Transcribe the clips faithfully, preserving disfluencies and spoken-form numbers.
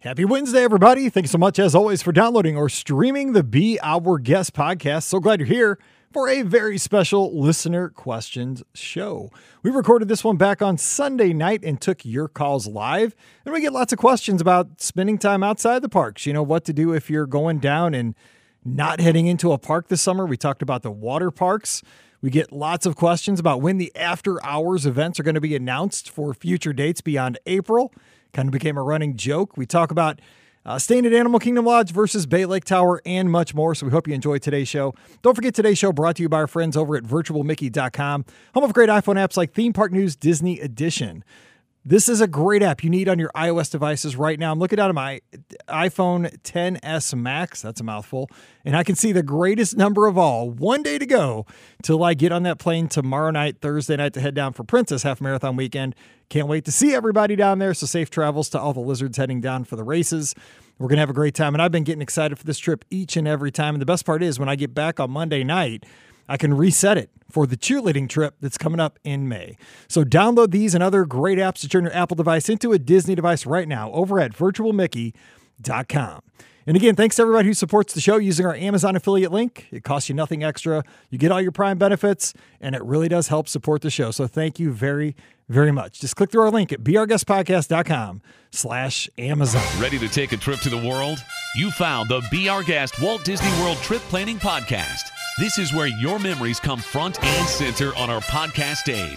Happy Wednesday, everybody. Thanks so much, as always, for downloading or streaming the Be Our Guest podcast. So glad you're here for a very special listener questions show. We recorded this one back on Sunday night and took your calls live. And we get lots of questions about spending time outside the parks. You know, what to do if you're going down and not heading into a park this summer. We talked about the water parks. We get lots of questions about when the after hours events are going to be announced for future dates beyond April. Kind of became a running joke. We talk about uh, staying at Animal Kingdom Lodge versus Bay Lake Tower and much more. So we hope you enjoyed today's show. Don't forget, today's show brought to you by our friends over at virtual mickey dot com, home of great iPhone apps like Theme Park News Disney Edition. This is a great app you need on your iOS devices right now. I'm looking down at my iPhone ten S Max. That's a mouthful. And I can see the greatest number of all. One day to go till I get on that plane tomorrow night, Thursday night, to head down for Princess Half Marathon weekend. Can't wait to see everybody down there. So safe travels to all the lizards heading down for the races. We're going to have a great time. And I've been getting excited for this trip each and every time. And the best part is when I get back on Monday night, I can reset it for the cheerleading trip that's coming up in May. So download these and other great apps to turn your Apple device into a Disney device right now over at virtual mickey dot com. And again, thanks to everybody who supports the show using our Amazon affiliate link. It costs you nothing extra. You get all your Prime benefits, and it really does help support the show. So thank you very, very much. Just click through our link at beourguestpodcast.com slash Amazon. Ready to take a trip to the world? You found the Be Our Guest Walt Disney World Trip Planning Podcast. This is where your memories come front and center on our podcast stage.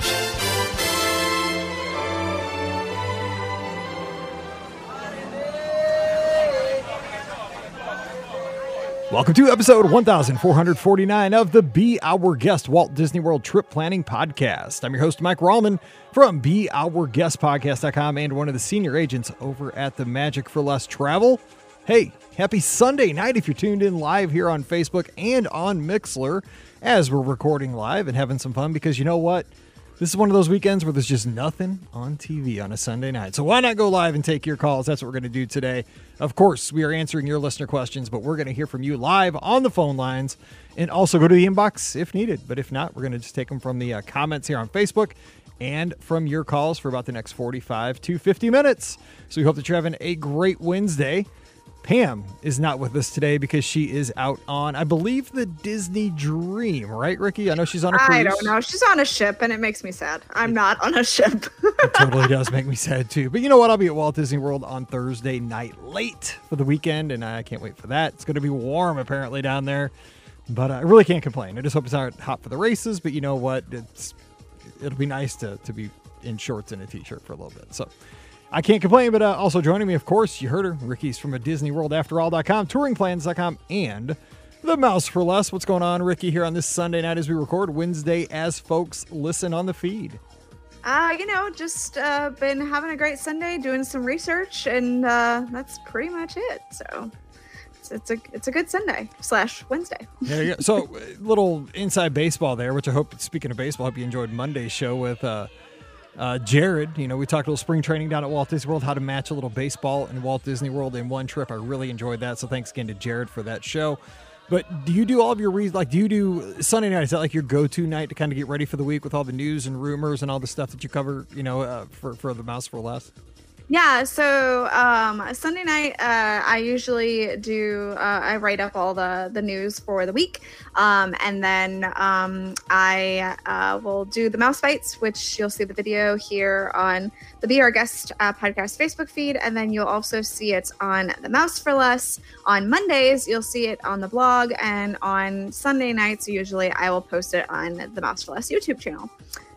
Welcome to episode one thousand four hundred forty-nine of the Be Our Guest Walt Disney World Trip Planning Podcast. I'm your host, Mike Rallman from be our guest podcast dot com and one of the senior agents over at the Magic for Less Travel. Hey, happy Sunday night if you're tuned in live here on Facebook and on Mixlr as we're recording live and having some fun, because you know what? This is one of those weekends where there's just nothing on T V on a Sunday night. So why not go live and take your calls? That's what we're going to do today. Of course, we are answering your listener questions, but we're going to hear from you live on the phone lines and also go to the inbox if needed. But if not, we're going to just take them from the uh, comments here on Facebook and from your calls for about the next forty-five to fifty minutes. So we hope that you're having a great Wednesday. Pam is not with us today because she is out on, I believe, the Disney Dream, right, Ricky? I know she's on a cruise. I don't know. She's on a ship, and it makes me sad. I'm it, not on a ship. It totally does make me sad, too. But you know what? I'll be at Walt Disney World on Thursday night late for the weekend, and I can't wait for that. It's going to be warm, apparently, down there. But I really can't complain. I just hope it's not hot for the races, but you know what? It's It'll be nice to, to be in shorts and a T-shirt for a little bit. So I can't complain, but uh, also joining me, of course, you heard her. Ricky's from a Disney World After All dot com, touring plans dot com, and The Mouse for Less. What's going on, Ricky, here on this Sunday night as we record Wednesday as folks listen on the feed? Uh, you know, just uh, been having a great Sunday, doing some research, and uh, that's pretty much it. So it's, it's a it's a good Sunday slash Wednesday. There you go. So little inside baseball there, which I hope, speaking of baseball, I hope you enjoyed Monday's show with uh, Uh, Jared. You know, we talked a little spring training down at Walt Disney World, how to match a little baseball in Walt Disney World in one trip. I really enjoyed that. So thanks again to Jared for that show. But do you do all of your reasons? Like, do you do Sunday night? Is that like your go-to night to kind of get ready for the week with all the news and rumors and all the stuff that you cover, you know, uh, for, for the Mouse for Less? Yeah, so um, Sunday night, uh, I usually do, uh, I write up all the, the news for the week. Um, and then um, I uh, will do the mouse fights, which you'll see the video here on the Be Our Guest uh, podcast Facebook feed. And then you'll also see it on the Mouse for Less. On Mondays, you'll see it on the blog. And on Sunday nights, usually I will post it on the Mouse for Less YouTube channel.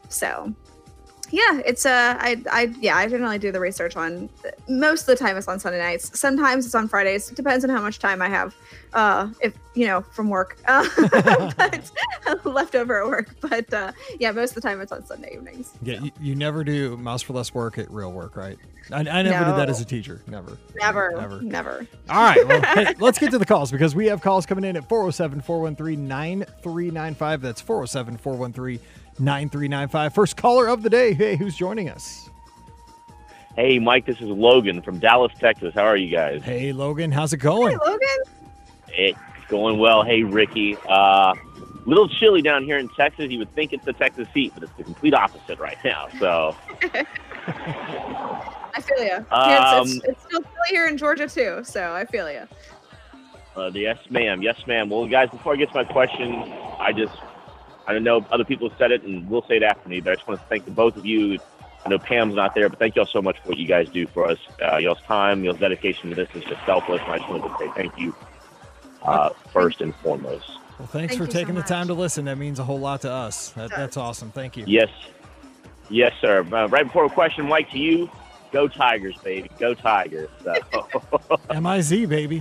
So yeah, it's uh, I, I, yeah, I generally do the research on, most of the time it's on Sunday nights. Sometimes it's on Fridays. It depends on how much time I have, uh, if, you know, from work, uh, but leftover at work. But uh, yeah, most of the time it's on Sunday evenings. Yeah, so. you, you never do Mouse for Less work at real work, right? I, I never no. did that as a teacher. Never. Never. Never. Never. All right. Well, hey, let's get to the calls because we have calls coming in at four oh seven, four one three, nine three nine five. That's four oh seven, four one three, nine three nine five. First caller of the day. Hey, who's joining us? Hey, Mike, this is Logan from Dallas, Texas. How are you guys? Hey, Logan. How's it going? Hey, Logan. It's going well. Hey, Ricky. Uh, little chilly down here in Texas. You would think it's the Texas heat, but it's the complete opposite right now. So, I feel you. Um, it's, it's, it's still chilly here in Georgia too, so I feel you. Uh, yes, ma'am. Yes, ma'am. Well, guys, before I get to my question, I just, I don't know, other people have said it and will say it after me, but I just want to thank the both of you. I know Pam's not there, but thank y'all so much for what you guys do for us. Uh, y'all's time, y'all's dedication to this is just selfless, and I just wanted to say thank you uh, first and foremost. Well, thanks Thank for you taking so the time much. to listen. That means a whole lot to us. That, that's awesome. Thank you. Yes. Yes, sir. Uh, right before a question, Mike, to you, go Tigers, baby. Go Tigers. So. M I Z, baby.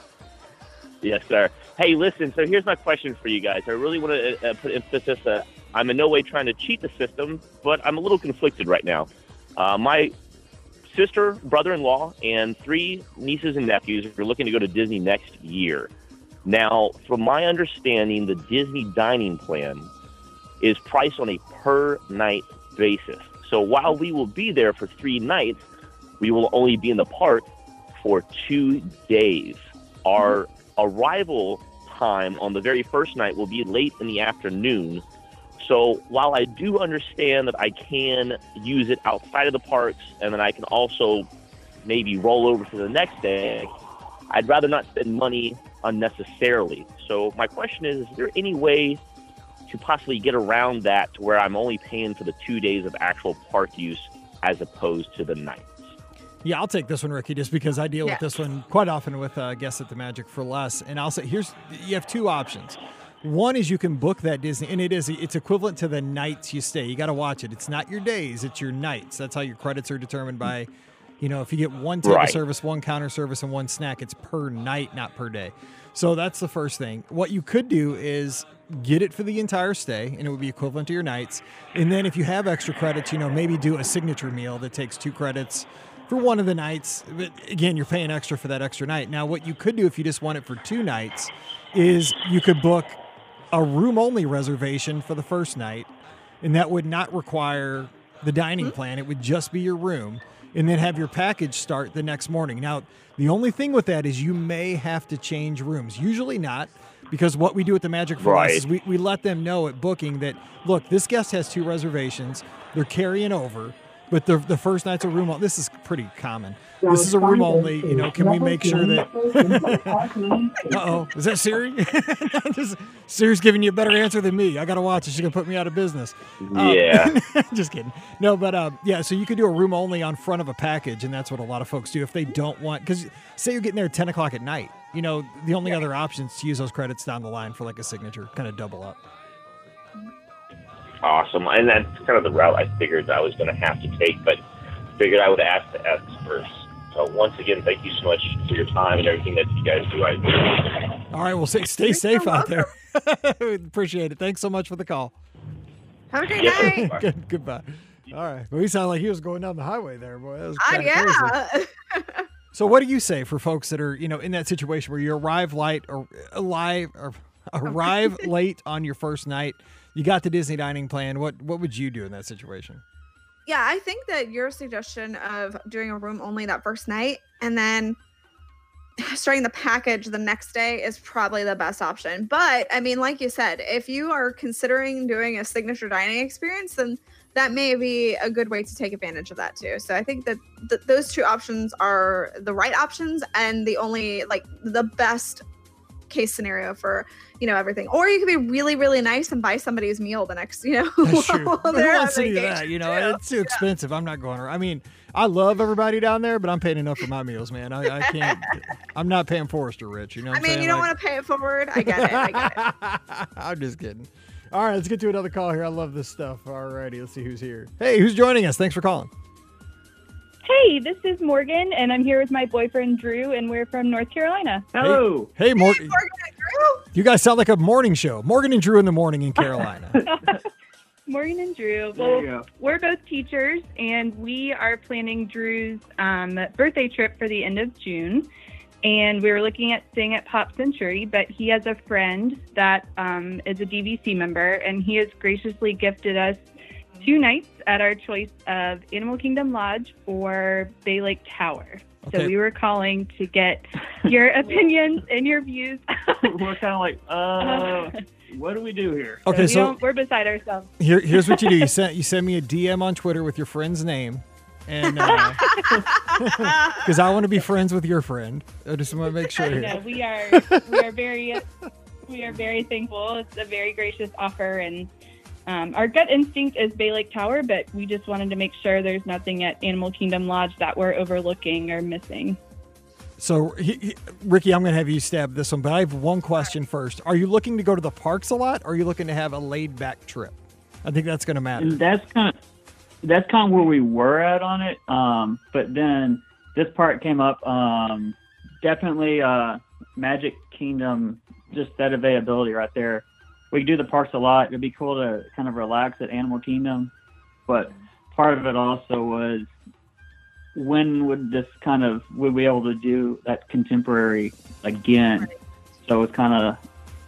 Yes, sir. Hey, listen, so here's my question for you guys. I really want to uh, put emphasis. Uh, I'm in no way trying to cheat the system, but I'm a little conflicted right now. Uh, my sister, brother-in-law, and three nieces and nephews are looking to go to Disney next year. Now, from my understanding, the Disney dining plan is priced on a per-night basis. So while we will be there for three nights, we will only be in the park for two days. Our arrival time on the very first night will be late in the afternoon. So while I do understand that I can use it outside of the parks and then I can also maybe roll over to the next day, I'd rather not spend money unnecessarily. So my question is, is there any way to possibly get around that to where I'm only paying for the two days of actual park use as opposed to the nights? Yeah, I'll take this one, Ricky, just because I deal Yeah. with this one quite often with uh, guests at the Magic for Less. And I'll say, here's you have two options. One is you can book that Disney, and it is it's equivalent to the nights you stay. You got to watch it. It's not your days; it's your nights. That's how your credits are determined by, you know, if you get one table Right. service, one counter service, and one snack, it's per night, not per day. So that's the first thing. What you could do is get it for the entire stay, and it would be equivalent to your nights. And then if you have extra credits, you know, maybe do a signature meal that takes two credits for one of the nights. But again, you're paying extra for that extra night. Now, what you could do if you just want it for two nights is you could book a room-only reservation for the first night, and that would not require the dining plan. It would just be your room, and then have your package start the next morning. Now, the only thing with that is you may have to change rooms. Usually not, because what we do at the Magic for Right. Less is we, we let them know at booking that, look, this guest has two reservations. They're carrying over, but the the first night's a room only. This is pretty common. This is a room only. You know, can we make sure that... Uh-oh. Is that Siri? Just, Siri's giving you a better answer than me. I got to watch it. She's going to put me out of business. Um, Yeah. just kidding. No, but uh, yeah, so you could do a room only on front of a package, and that's what a lot of folks do if they don't want... Because say you're getting there at ten o'clock at night. You know, the only other option is to use those credits down the line for like a signature, kind of double up. Awesome. And that's kind of the route I figured I was going to have to take, but figured I would ask the experts. So once again, thank you so much for your time and everything that you guys do. I All right, well, stay, stay safe out there. Appreciate it. Thanks so much for the call. Have a great Yes, sir. night. Bye. Good, goodbye. All right. Well, he sounded like he was going down the highway there, boy. That was Ah, kinda crazy. yeah. So what do you say for folks that are, you know, in that situation where you arrive late or alive or arrive late on your first night, you got the Disney dining plan. What what would you do in that situation? Yeah, I think that your suggestion of doing a room only that first night and then starting the package the next day is probably the best option. But I mean, like you said, if you are considering doing a signature dining experience, then that may be a good way to take advantage of that too. So I think that th- those two options are the right options and the only like the best case scenario for, you know, everything. Or you could be really, really nice and buy somebody's meal the next, you know, That's true. while But who they're wants on to do that? vacation, You know, too. it's too expensive. I'm not going. I mean, I love everybody down there, but I'm paying enough for my meals, man. I, I can't. I'm not paying Forrester Rich. You know. What I mean, you don't want to pay it forward. I get it. I get it. I'm just kidding. All right, let's get to another call here. I love this stuff. All righty, let's see who's here. Hey, who's joining us? Thanks for calling. Hey, this is Morgan, and I'm here with my boyfriend Drew, and we're from North Carolina. Hello. Hey, Morgan. Morgan and Drew? You guys sound like a morning show. Morgan and Drew in the morning in Carolina. Morgan and Drew. There you Well, go. we're both teachers, and we are planning Drew's um, birthday trip for the end of June. And we were looking at staying at Pop Century, but he has a friend that um, is a D V C member, and he has graciously gifted us two nights at our choice of Animal Kingdom Lodge or Bay Lake Tower. Okay. So we were calling to get your opinions and your views. We're kind of like, uh, what do we do here? Okay, we so don't, we're beside ourselves. here, here's what you do. You send you send me a D M on Twitter with your friend's name, and because uh, I want to be friends with your friend. I just want to make sure. Here. No, we are we are very we are very thankful. It's a very gracious offer, and um, our gut instinct is Bay Lake Tower, but we just wanted to make sure there's nothing at Animal Kingdom Lodge that we're overlooking or missing. So, he, he, Ricky, I'm going to have you stab this one, but I have one question first. Are you looking to go to the parks a lot, or are you looking to have a laid-back trip? I think that's going to matter. And that's kind of that's kind of where we were at on it. Um, but then this part came up. Um, definitely uh, Magic Kingdom, just that availability right there. We do the parks a lot. It'd be cool to kind of relax at Animal Kingdom, but part of it also was, when would this kind of, would we be able to do that contemporary again? So it's kind of,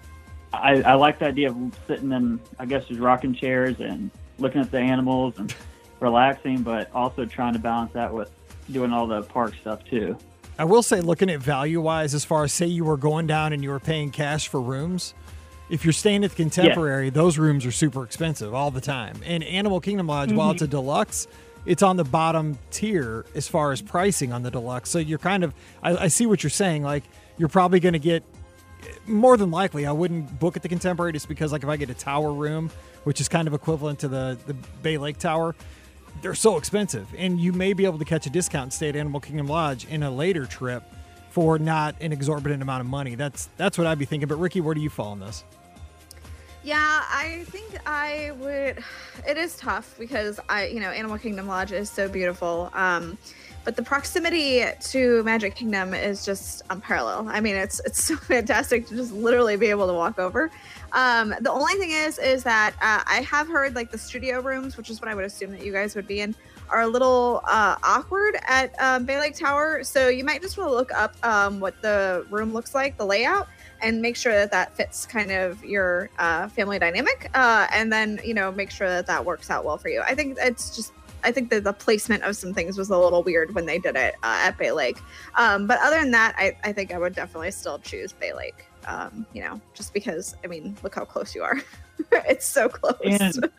I, I like the idea of sitting in, I guess, just rocking chairs and looking at the animals and relaxing, but also trying to balance that with doing all the park stuff too. I will say, looking at value-wise, as far as say you were going down and you were paying cash for rooms, if you're staying at the Contemporary, yeah. those rooms are super expensive all the time. And Animal Kingdom Lodge, mm-hmm. while it's a deluxe, it's on the bottom tier as far as pricing on the deluxe. So you're kind of, I, I see what you're saying. Like, you're probably going to get, more than likely, I wouldn't book at the Contemporary just because, like, if I get a tower room, which is kind of equivalent to the, the Bay Lake Tower, they're so expensive. And you may be able to catch a discount and stay at Animal Kingdom Lodge in a later trip for not an exorbitant amount of money. That's that's what I'd be thinking. But, Ricky, where do you fall on this? Yeah, I think I would. It is tough because I, you know, Animal Kingdom Lodge is so beautiful. Um, but the proximity to Magic Kingdom is just unparalleled. I mean, it's it's so fantastic to just literally be able to walk over. Um, the only thing is, is that uh, I have heard like the studio rooms, which is what I would assume that you guys would be in, are a little uh, awkward at um, Bay Lake Tower. So you might just want to look up um, what the room looks like, the layout, and make sure that that fits kind of your uh, family dynamic. Uh, and then, you know, make sure that that works out well for you. I think it's just, I think that the placement of some things was a little weird when they did it uh, at Bay Lake. Um, but other than that, I, I think I would definitely still choose Bay Lake. Um, you know, just because, I mean, look how close you are. It's so close. And,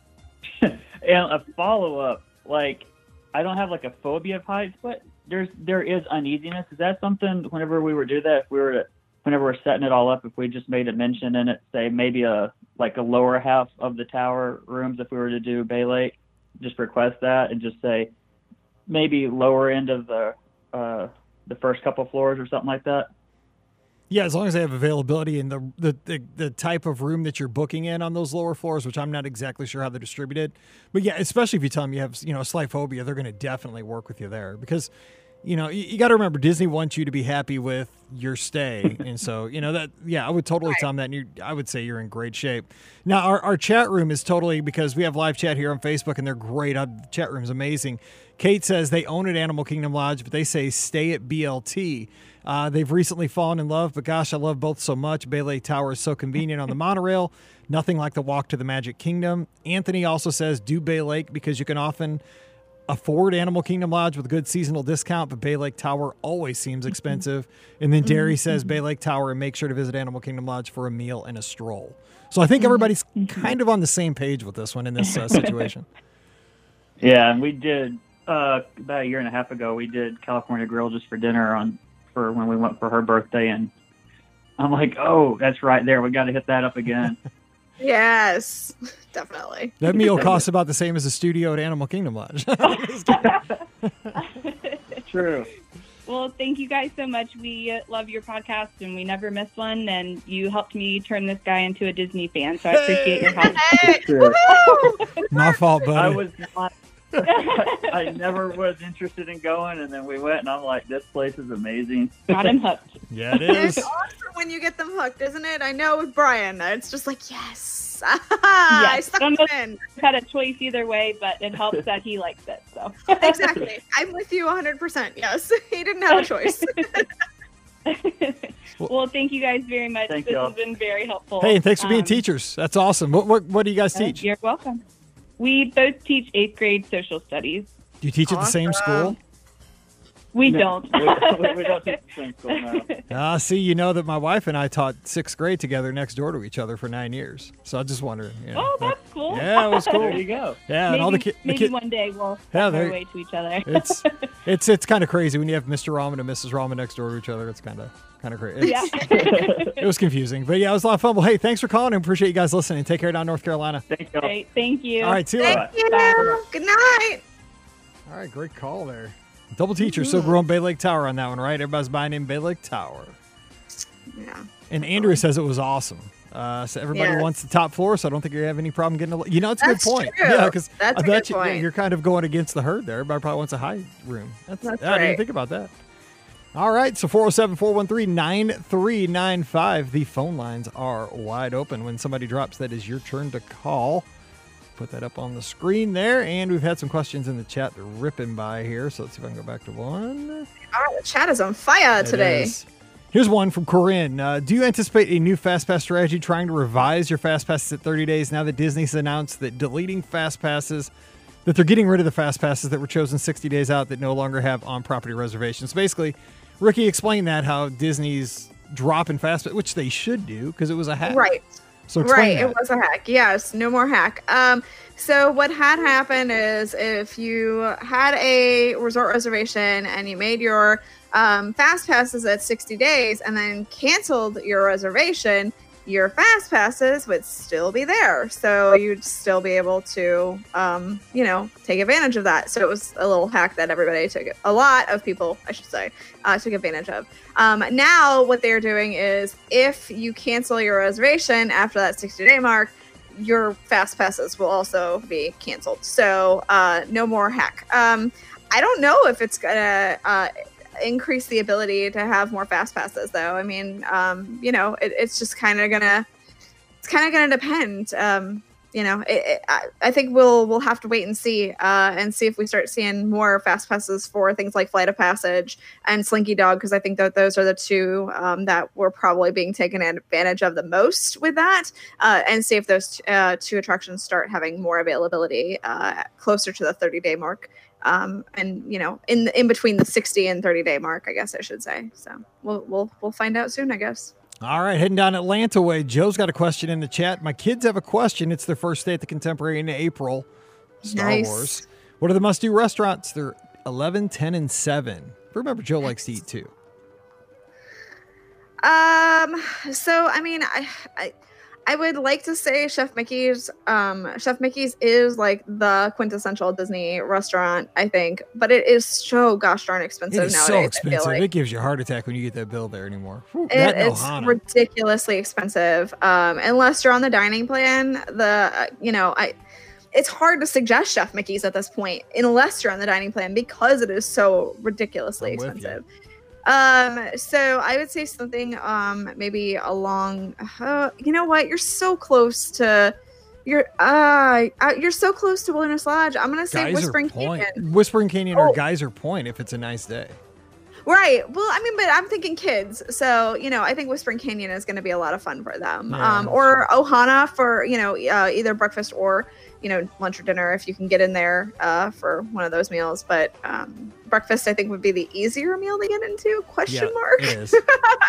and a follow-up, like, I don't have like a phobia of heights, but there's there is uneasiness. Is that something whenever we were do that, if we were to, whenever we're setting it all up, if we just made a mention in it, say maybe a like a lower half of the tower rooms, if we were to do Bay Lake, just request that and just say maybe lower end of the uh, the first couple floors or something like that. Yeah, as long as they have availability in the, the the the type of room that you're booking in on those lower floors, which I'm not exactly sure how they're distributed. But yeah, especially if you tell them you have, you know, a slight phobia, they're going to definitely work with you there because, you know, you, you got to remember Disney wants you to be happy with your stay. And so, you know, that, yeah, I would totally tell them that. And you, I would say you're in great shape. Now, our, our chat room is totally, because we have live chat here on Facebook and they're great. Our chat room's amazing. Kate says they own at Animal Kingdom Lodge, but they say stay at B L T. Uh, they've recently fallen in love, but gosh, I love both so much. Bay Lake Tower is so convenient on the monorail. Nothing like the walk to the Magic Kingdom. Anthony also says do Bay Lake because you can often afford Animal Kingdom Lodge with a good seasonal discount, but Bay Lake Tower always seems expensive. And then Derry says Bay Lake Tower and make sure to visit Animal Kingdom Lodge for a meal and a stroll. So I think everybody's kind of on the same page with this one in this uh, situation. Yeah, and we did uh, about a year and a half ago, we did California Grill just for dinner on for when we went for her birthday, and I'm like, oh, that's right there. We got to hit that up again. Yes, definitely. That meal costs about the same as a studio at Animal Kingdom Lodge. True. Well, thank you guys so much. We love your podcast, and we never miss one. And you helped me turn this guy into a Disney fan, so I appreciate your help. Hey! My fault, buddy. I was not. I never was interested in going, and then we went, and I'm like, this place is amazing. Got him hooked. Yeah, it is. It's awesome when you get them hooked, isn't it? I know with Brian, it's just like, yes, yes. I stuck him in. Had a choice either way, but it helps that he likes it. So exactly, I'm with you one hundred percent. Yes, he didn't have a choice. Well, thank you guys very much. Thank this y'all. has been very helpful. Hey, and thanks for being Um, teachers. That's awesome. What, what what do you guys uh, teach? You're welcome. We both teach eighth grade social studies. Do you teach at the same Awesome. school? We No, don't. we, we don't teach swim school now. Ah, see, you know that my wife and I taught sixth grade together next door to each other for nine years. So I'm just wondering. You know, Oh, that's cool. Yeah, it was cool. There you go. Yeah, maybe and all the, ki- the maybe kids. one day we'll Yeah, find there- our way to each other. It's it's it's kind of crazy when you have Mister Ramen and Missus Ramen next door to each other. It's kind of kind of crazy. yeah. It was confusing, but yeah, it was a lot of fun. Well, hey, thanks for calling and appreciate you guys listening. Take care down North Carolina. Thank you. Great. Thank you. All right, see you later. Thank you. Bye. Good night. All right, great call there. Double teacher, so growing Bay Lake Tower on that one, right? Everybody's buying in Bay Lake Tower. Yeah. And Andrew says it was awesome. Uh, so everybody Yes. wants the top floor, so I don't think you have any problem getting a. You know, it's a That's good point. true. Yeah, because That's I a bet good you point. you're kind of going against the herd there. Everybody probably wants a high room. That's, That's I didn't even right. think about that. All right, so four oh seven, four one three, nine three nine five. The phone lines are wide open. When somebody drops, that is your turn to call. Put that up on the screen there. And we've had some questions in the chat. They're ripping by here. So let's see if I can go back to one. Oh, the chat is on fire It today. is. Here's one from Corinne. Uh, do you anticipate a new FastPass strategy trying to revise your FastPasses at thirty days now that Disney's announced that deleting FastPasses, that they're getting rid of the FastPasses that were chosen sixty days out that no longer have on-property reservations? Basically, Ricky explained that, how Disney's dropping FastPass, which they should do because it was a hack. Right. So explain Right, that. it was a hack. Yes, no more hack. Um, so what had happened is if you had a resort reservation and you made your um, fast passes at sixty days and then canceled your reservation, your fast passes would still be there. So you'd still be able to, um, you know, take advantage of that. So it was a little hack that everybody took, a lot of people, I should say, uh, took advantage of. Um, now what they're doing is if you cancel your reservation after that sixty day mark, your fast passes will also be canceled. So uh, no more hack. Um, I don't know if it's gonna uh, increase the ability to have more fast passes though. I mean, um, you know, it, it's just kind of gonna, it's kind of gonna depend. Um, you know, it, it, I, I think we'll we'll have to wait and see, uh, and see if we start seeing more fast passes for things like Flight of Passage and Slinky Dog, because I think that those are the two um, that were probably being taken advantage of the most with that, uh, and see if those uh, two attractions start having more availability uh, closer to the thirty day mark. Um, and you know, in in between the sixty and thirty day mark, I guess I should say. So we'll we'll we'll find out soon, I guess. All right, heading down Atlanta way. Joe's got a question in the chat. My kids have a question. It's their first day at the Contemporary in April. Star Nice. Wars. What are the must-do restaurants? They're eleven, ten, and seven. Remember, Joe likes to eat too. Um. So I mean, I, I, I would like to say Chef Mickey's. Um, Chef Mickey's is like the quintessential Disney restaurant, I think, but it is so gosh darn expensive It is nowadays. so I feel expensive. like. It gives you a heart attack when you get that bill there anymore. Whew, It- that and it's Ohana. ridiculously expensive. Um, unless you're on the dining plan, the uh, you know I. It's hard to suggest Chef Mickey's at this point unless you're on the dining plan because it is so ridiculously I'm with you. expensive. Um, so I would say something um maybe along. Uh, you know what? You're so close to. You're uh, uh you're so close to Wilderness Lodge. I'm gonna say Geyser Whispering Point. Canyon. Whispering Canyon or Oh. Geyser Point if it's a nice day. Right. Well, I mean, but I'm thinking kids. So, you know, I think Whispering Canyon is going to be a lot of fun for them. Yeah, um, or Ohana for, you know, uh, either breakfast or, you know, lunch or dinner if you can get in there uh, for one of those meals. But um, breakfast, I think, would be the easier meal to get into, question Yeah, mark. it is.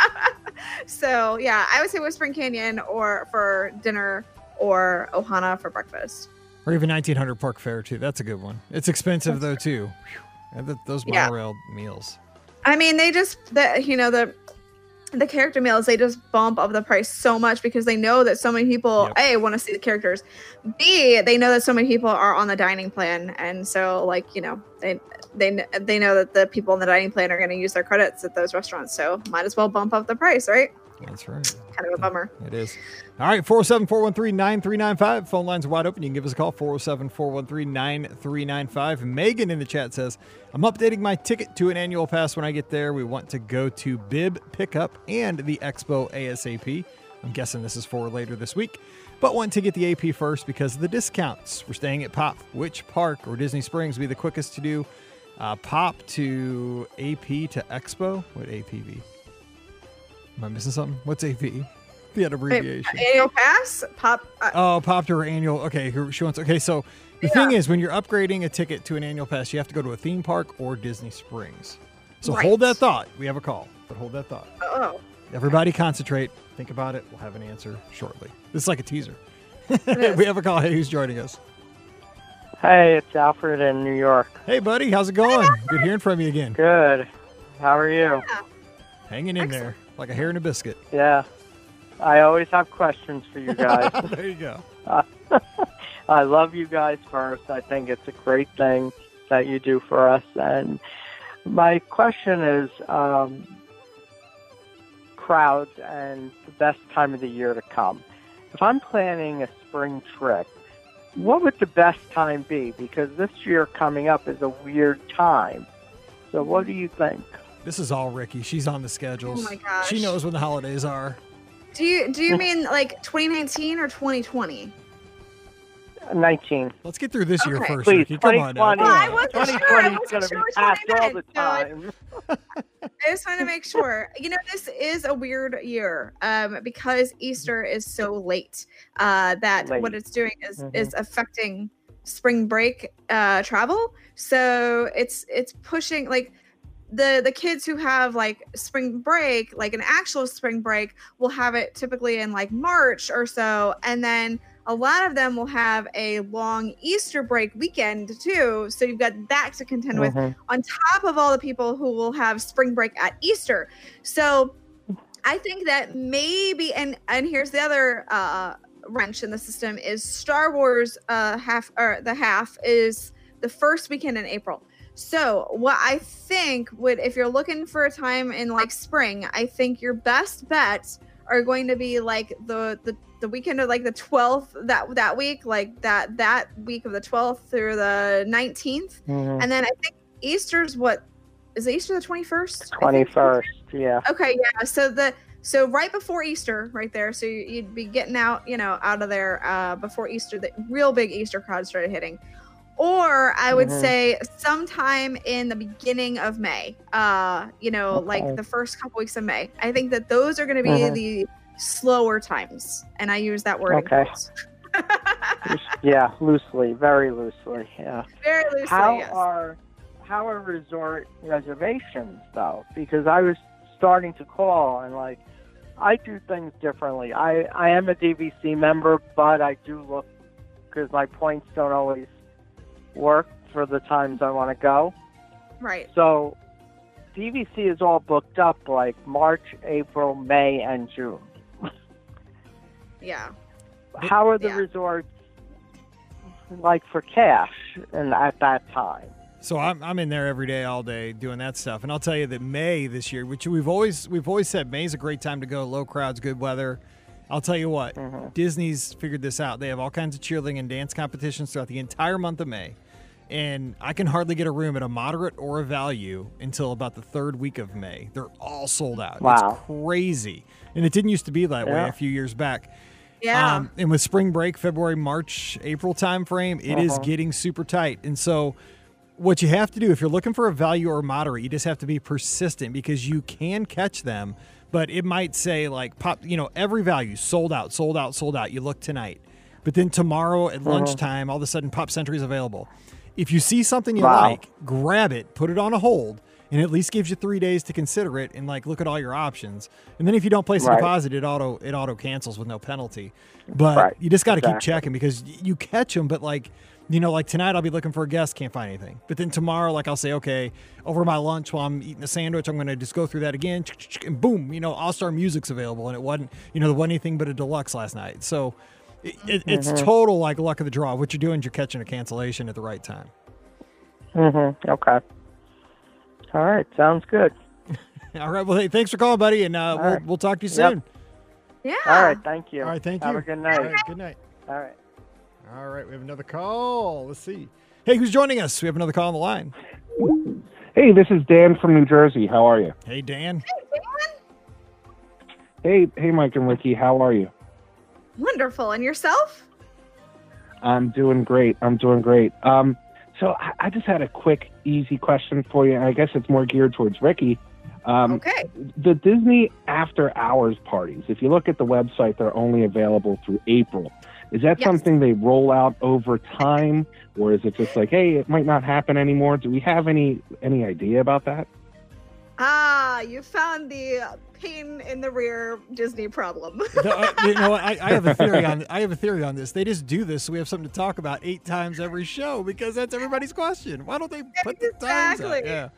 So, yeah, I would say Whispering Canyon or for dinner or Ohana for breakfast. Or even nineteen hundred Park Fair too. That's a good one. It's expensive though too. Whew. And th- those Yeah. monorail meals. I mean, they just the you know the the character meals they just bump up the price so much because they know that so many people Yep. a want to see the characters, b they know that so many people are on the dining plan, and so like you know they they they know that the people on the dining plan are going to use their credits at those restaurants, so might as well bump up the price, right? That's right. Kind of a bummer. It is. All right, four oh seven, four one three, nine three nine five. Phone lines are wide open. You can give us a call, four oh seven, four one three, nine three nine five. Megan in the chat says, I'm updating my ticket to an annual pass when I get there. We want to go to Bib Pickup and the Expo ASAP. I'm guessing this is for later this week, but want to get the A P first because of the discounts. We're staying at Pop. Which park or Disney Springs would be the quickest to do? Uh, Pop to A P to Expo? What A P be? Am I missing something? What's A P? The abbreviation. Annual pass pop. Uh, Oh, popped her annual. Okay, her- she wants. Okay, so the thing is, when you're upgrading a ticket to an annual pass, you have to go to a theme park or Disney Springs. So Right. hold that thought. We have a call, but hold that thought. Oh, Everybody concentrate. Think about it. We'll have an answer shortly. This is like a teaser. is. We have a call. Hey, who's joining us? Hey, it's Alfred in New York. Hey, buddy. How's it going? Good hearing from you again. Good. How are you? Hanging in there like a hair in a biscuit. Yeah. I always have questions for you guys. There you go. I love you guys first. I think it's a great thing that you do for us. And my question is um, crowds and the best time of the year to come. If I'm planning a spring trip, what would the best time be? Because this year coming up is a weird time. So what do you think? This is all Ricky. She's on the schedules. Oh my gosh. She knows when the holidays are. do you do you mean like twenty nineteen or twenty twenty? nineteen. Let's get through this year Okay. first, Please, Ricky. Come on now. twenty twenty. Well, I wasn't twenty sure. I twenty is wasn't going to sure be which one packed I all the meant, so I- time. I just want to make sure. You know, this is a weird year um, because Easter is so late. Uh, that Late. what it's doing is Mhm. is affecting spring break uh, travel. So it's it's pushing like the the kids who have like spring break, like an actual spring break, will have it typically in like March or so, and then a lot of them will have a long Easter break weekend too. So you've got that to contend with Mhm. on top of all the people who will have spring break at Easter. So I think that maybe, and and here's the other uh, wrench in the system is Star Wars uh, half or the half is the first weekend in April. So what I think would, if you're looking for a time in like spring, I think your best bets are going to be like the the the weekend of like the twelfth that that week, like that that week of the twelfth through the nineteenth, Mhm. and then I think Easter's what is Easter the twenty-first? twenty-first, yeah. Okay, yeah. So the so right before Easter, right there. So you- you'd be getting out, you know, out of there uh, before Easter. The real big Easter crowd started hitting. Or I would Mhm. say sometime in the beginning of May. Uh, you know, Okay. like the first couple weeks of May. I think that those are going to be Mhm. the slower times, and I use that word. in Okay. quotes. Yeah, loosely, very loosely, yeah. Very loosely. How yes. are how are resort reservations though? Because I was starting to call and like I do things differently. I I am a D V C member, but I do look because my points don't always work for the times I want to go. Right. So D V C is all booked up like March, April, May, and June. Yeah. How are the Yeah. resorts like for cash and at that time? So I'm I'm in there every day, all day, doing that stuff. And I'll tell you that May this year, which we've always we've always said May's a great time to go. Low crowds, good weather. I'll tell you what, Mhm. Disney's figured this out. They have all kinds of cheerleading and dance competitions throughout the entire month of May. And I can hardly get a room at a moderate or a value until about the third week of May. They're all sold out. Wow. It's crazy. And it didn't used to be that way Yeah. a few years back. Yeah. Um, and with spring break, February, March, April time frame, it is Uh-huh. getting super tight. And so what you have to do if you're looking for a value or moderate, you just have to be persistent because you can catch them, but it might say like pop, you know, every value sold out, sold out, sold out. You look tonight. But then tomorrow at lunchtime, all of a sudden Pop Century is available. If you see something you Wow. like, grab it, put it on a hold, and it at least gives you three days to consider it and like look at all your options. And then if you don't place a Right. deposit, it auto it auto cancels with no penalty. But Right. you just got to keep Exactly. checking because y- you catch them. But like, you know, like tonight I'll be looking for a guest, can't find anything. But then tomorrow, like I'll say, okay, over my lunch while I'm eating a sandwich, I'm going to just go through that again, and boom, you know, All Star Music's available, and it wasn't, you know, there wasn't anything but a deluxe last night. So it, it, it's Mm-hmm. total like luck of the draw. What you're doing is you're catching a cancellation at the right time. Mm-hmm. Okay. All right. Sounds good. All right. Well, hey, thanks for calling, buddy, and uh, we'll, right. we'll talk to you Yep. soon. Yeah. All right. Thank you. All right. Thank Have you. a good night. All right, good night. All right. All right. We have another call. Let's see. Hey, who's joining us? We have another call on the line. Hey, this is Dan from New Jersey. How are you? Hey, Dan. Hey, hey, Mike and Ricky. How are you? Wonderful. And yourself? I'm doing great. I'm doing great. Um, so I, I just had a quick, easy question for you, and I guess it's more geared towards Ricky. Um, Okay. The Disney After Hours parties, if you look at the website, they're only available through April. Is that Yes. something they roll out over time, or is it just like, hey, it might not happen anymore? Do we have any any idea about that? Ah, you found the pain in the rear Disney problem. The, uh, you know, I, I have a theory on. I have a theory on this. They just do this so we have something to talk about eight times every show because that's everybody's question. Why don't they put the times Exactly. out? Yeah.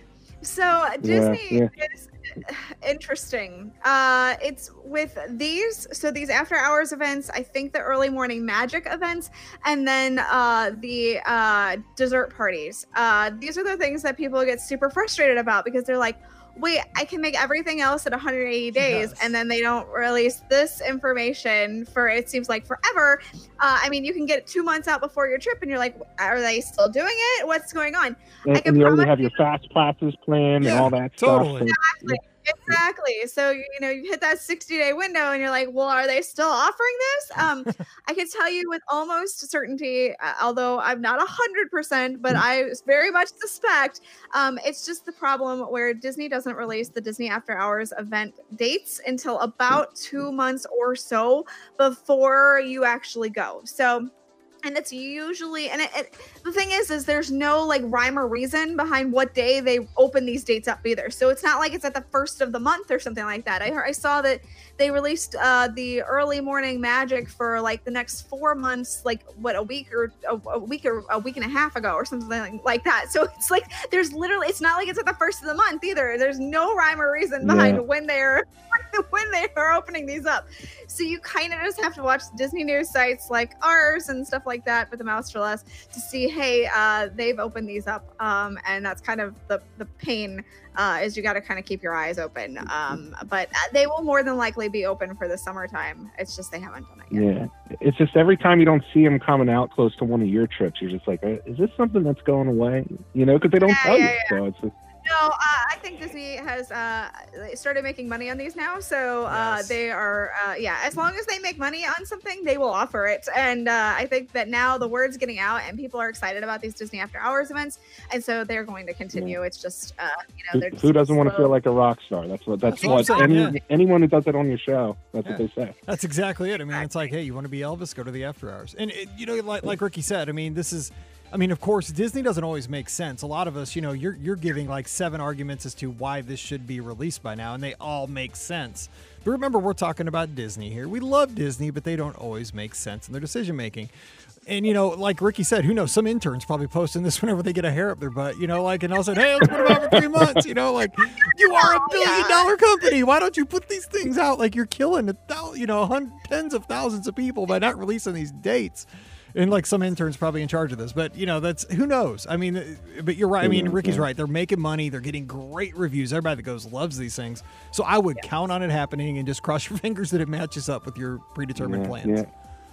So Disney yeah. is interesting. Uh, it's with these, so these after hours events, I think the early morning magic events, and then uh, the uh, dessert parties. Uh, these are the things that people get super frustrated about because they're like, wait, I can make everything else at one hundred eighty days, Yes. and then they don't release this information for, it seems like, forever. Uh, I mean, you can get it two months out before your trip, and you're like, are they still doing it? What's going on? And, I can and you already promise have your fast classes planned Yeah, and all that totally. stuff. Exactly. Exactly. So, you know, you hit that sixty day window and you're like, well, are they still offering this? Um, I can tell you with almost certainty, uh, although I'm not a hundred percent, but I very much suspect um, it's just the problem where Disney doesn't release the Disney After Hours event dates until about two months or so before you actually go. So, and it's usually, and it, it, the thing is, is there's no like rhyme or reason behind what day they open these dates up either. So it's not like it's at the first of the month or something like that. I heard, I saw that they released uh, the early morning magic for like the next four months, like what, a week or a, a week or a week and a half ago or something like, like that. So it's like, there's literally, it's not like it's at the first of the month either. There's no rhyme or reason behind Yeah. when they're, when they are opening these up. So you kind of just have to watch Disney news sites like ours and stuff like that with the Mouse for Less to see, hey, uh, they've opened these up. Um, and that's kind of the, the pain uh, is you got to kind of keep your eyes open. Um, but they will more than likely be open for the summertime. It's just they haven't done it yet. Yeah, it's just every time you don't see them coming out close to one of your trips, you're just like, uh, is this something that's going away? You know, because they don't Yeah, tell yeah, you. yeah. So it's just, No, uh, I think Disney has uh, started making money on these now. So uh, Yes. they are, uh, yeah, as long as they make money on something, they will offer it. And uh, I think that now the word's getting out and people are excited about these Disney After Hours events. And so they're going to continue. It's just, uh, you know, who, they're just who doesn't want to slow. feel like a rock star? That's what. That's, That's what I'm what. saying, Any, yeah. Anyone who does it on your show, that's Yeah. what they say. That's exactly it. I mean, it's like, hey, you want to be Elvis? Go to the After Hours. And, it, you know, like, like Ricky said, I mean, this is, I mean, of course, Disney doesn't always make sense. A lot of us, you know, you're you're giving like seven arguments as to why this should be released by now, and they all make sense. But remember, we're talking about Disney here. We love Disney, but they don't always make sense in their decision making. And, you know, like Ricky said, who knows? Some interns probably posting this whenever they get a hair up their butt, you know, like, and all of a sudden, hey, let's put them out for three months, you know, like, you are a billion dollar company. Why don't you put these things out like you're killing, a thou- you know, hundreds, tens of thousands of people by not releasing these dates? And like some interns probably in charge of this, but you know, that's who knows. I mean, but you're right. I mean, Ricky's right. They're making money. They're getting great reviews. Everybody that goes loves these things. So I would count on it happening and just cross your fingers that it matches up with your predetermined Yeah, plans. yeah.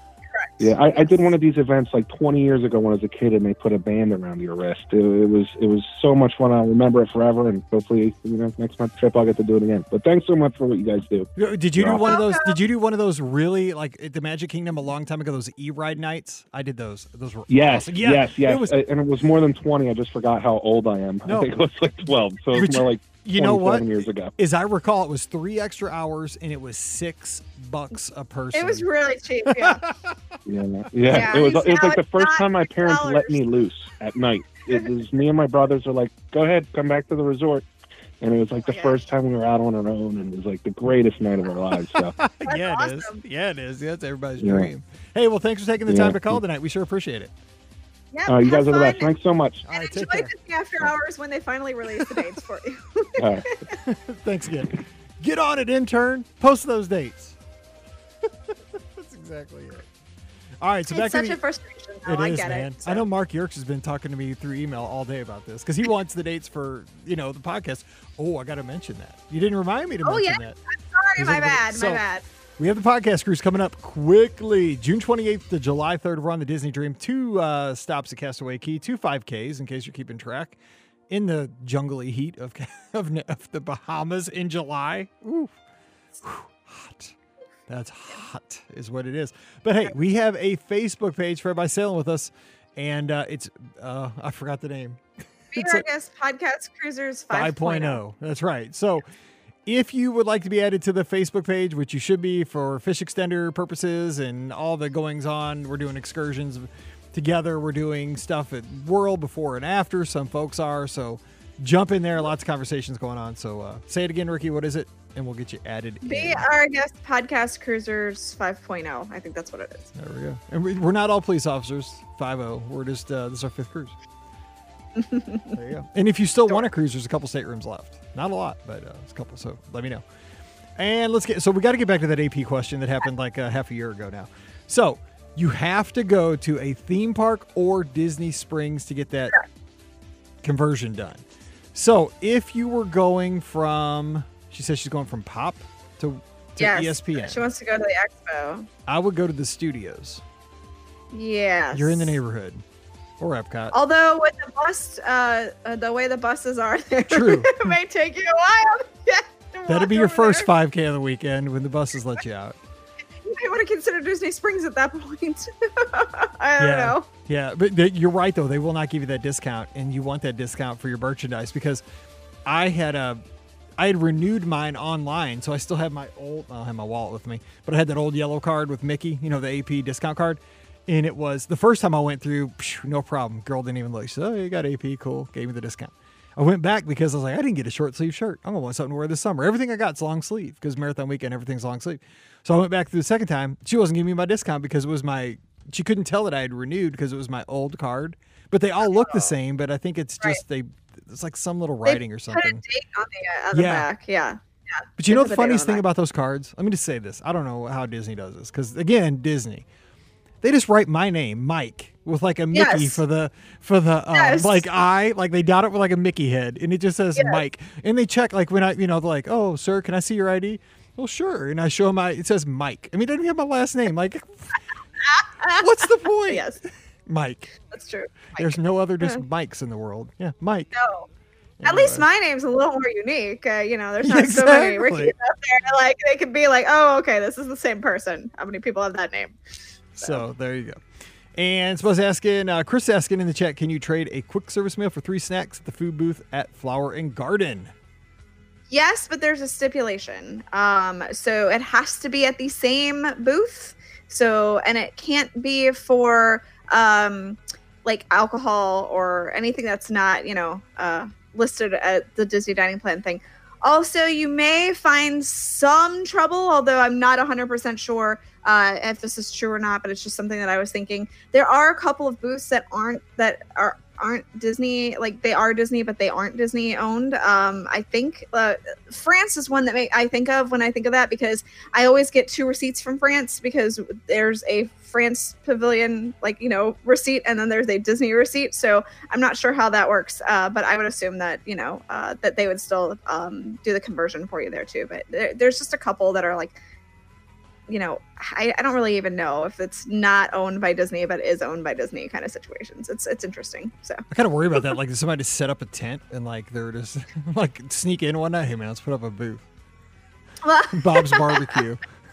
Yeah, I, I did one of these events like twenty years ago when I was a kid, and they put a band around your wrist. It, it was it was so much fun. I'll remember it forever, and hopefully, you know, next month trip I'll get to do it again. But thanks so much for what you guys do. Did you do You're one of those? welcome. Did you do one of those really like at the Magic Kingdom a long time ago? Those e-ride nights. I did those. Those were Yes, awesome. Yeah, yes, yes. It was, Uh, and it was more than twenty. I just forgot how old I am. No. I think it was like twelve. So But it's you- more like you know what? twenty-seven years ago. As I recall, it was three extra hours and it was six bucks a person. It was really cheap. Yeah. Yeah, yeah. Yeah, it was. he's It was like the now first it's time my not parents six let me dollars. loose at night. It was me and my brothers were like, "Go ahead, come back to the resort." And it was like the Yeah. first time we were out on our own, and it was like the greatest night of our lives. So yeah, it is. awesome. Yeah, it is. Yeah, it's everybody's Yeah. dream. Hey, well, thanks for taking the Yeah. time to call tonight. We sure appreciate it. Yeah. uh, you have guys are the best. fun Thanks so much. All And right, enjoy take care. Disney After Hours when they finally release the dates for you. All right. Thanks again. Get on it, intern. Post those dates. That's exactly it. All right, so back It's to such the, a frustration. Though. It I is, get man. it. so. I know Mark Yerkes has been talking to me through email all day about this because he wants the dates for, you know, the podcast. Oh, I got to mention that. You didn't remind me to Oh, mention yeah. that. Sorry, Is my it- bad. so- my bad. We have the podcast cruise coming up quickly. June twenty-eighth to July third, we're on the Disney Dream. Two uh, stops at Castaway Cay, two five Ks in case you're keeping track. In the jungly heat of, of, of the Bahamas in July. Ooh, Whew. Hot. That's hot is what it is. But hey, we have a Facebook page for everybody sailing with us. And uh, it's, uh, I forgot the name. Be It's our a- guest, Podcast Cruisers five point oh. That's right. So if you would like to be added to the Facebook page, which you should be for fish extender purposes and all the goings on, we're doing excursions together. We're doing stuff at World before and after. Some folks are. So jump in there. Lots of conversations going on. So uh, say it again, Ricky. What is it? And we'll get you added. Be in. our guest podcast cruisers five point oh. I think that's what it is. There we go. And we, we're not all police officers. five oh. We're just uh, this is our fifth cruise. There you go. And if you still want a cruise, there's a couple staterooms left. Not a lot, but uh, it's a couple. So let me know. And let's get. So we got to get back to that A P question that happened like uh, half a year ago now. So you have to go to a theme park or Disney Springs to get that sure. conversion done. So if you were going from, she says she's going from Pop to, to yes, E S P N. She wants to go to the expo. I would go to the studios. Yes. You're in the neighborhood. Or Epcot. Although with the bus, uh, uh, the way the buses are there, True. it may take you a while. Yeah, that'd be your first there. five K of the weekend when the buses let you out. You might want to consider Disney Springs at that point. I don't yeah. know. Yeah, but they, you're right, though. They will not give you that discount, and you want that discount for your merchandise because I had a, I had renewed mine online, so I still have my old, I don't have my wallet with me, but I had that old yellow card with Mickey, you know, the A P discount card. And it was the first time I went through, phew, no problem. Girl didn't even look. She said, oh, you got A P, cool. Gave me the discount. I went back because I was like, I didn't get a short sleeve shirt. I'm going to want something to wear this summer. Everything I got's long sleeve because Marathon Weekend, everything's long sleeve. So I went back through the second time. She wasn't giving me my discount because it was my, she couldn't tell that I had renewed because it was my old card. But they all look the same, but I think it's just, right. they, it's like some little writing they or something. Put a date on the, uh, on the yeah. back, yeah. Yeah. But you they know the funniest the thing about those cards? Let me just say this. I don't know how Disney does this because, again, Disney. They just write my name, Mike, with like a Mickey yes. for the for the um, yes. like I like they dot it with like a Mickey head, and it just says yes. Mike. And they check like when I you know they're like, oh sir, can I see your I D? Well, sure. And I show them my it says Mike. I mean, it doesn't even have my last name. Like, what's the point? Yes, Mike. That's true. Mike. There's no other just Mikes in the world. Yeah, Mike. No. Anyway. At least my name's a little more unique. Uh, you know, there's not exactly. so many Rickies out there. Like they could be like, oh, okay, this is the same person. How many people have that name? So, so there you go. And suppose asking, uh, Chris asking in the chat, can you trade a quick service meal for three snacks at the food booth at Flower and Garden? Yes, but there's a stipulation. Um, so it has to be at the same booth. So, and it can't be for um, like alcohol or anything that's not, you know, uh, listed at the Disney dining plan thing. Also, you may find some trouble, although I'm not one hundred percent sure uh, if this is true or not, but it's just something that I was thinking. There are a couple of booths that aren't that are aren't Disney, like they are Disney, but they aren't Disney owned. Um, I think uh, France is one that may, I think of when I think of that because I always get two receipts from France because there's a France pavilion, like, you know, receipt, and then there's a Disney receipt. So I'm not sure how that works, uh, but I would assume that, you know, uh, that they would still um, do the conversion for you there too. But there, there's just a couple that are like, you know, I, I don't really even know if it's not owned by Disney, but is owned by Disney kind of situations. It's it's interesting. So I kind of worry about that. Like, does somebody just set up a tent and like they're just like sneak in one night? Hey man, let's put up a booth. Well, Bob's Barbecue.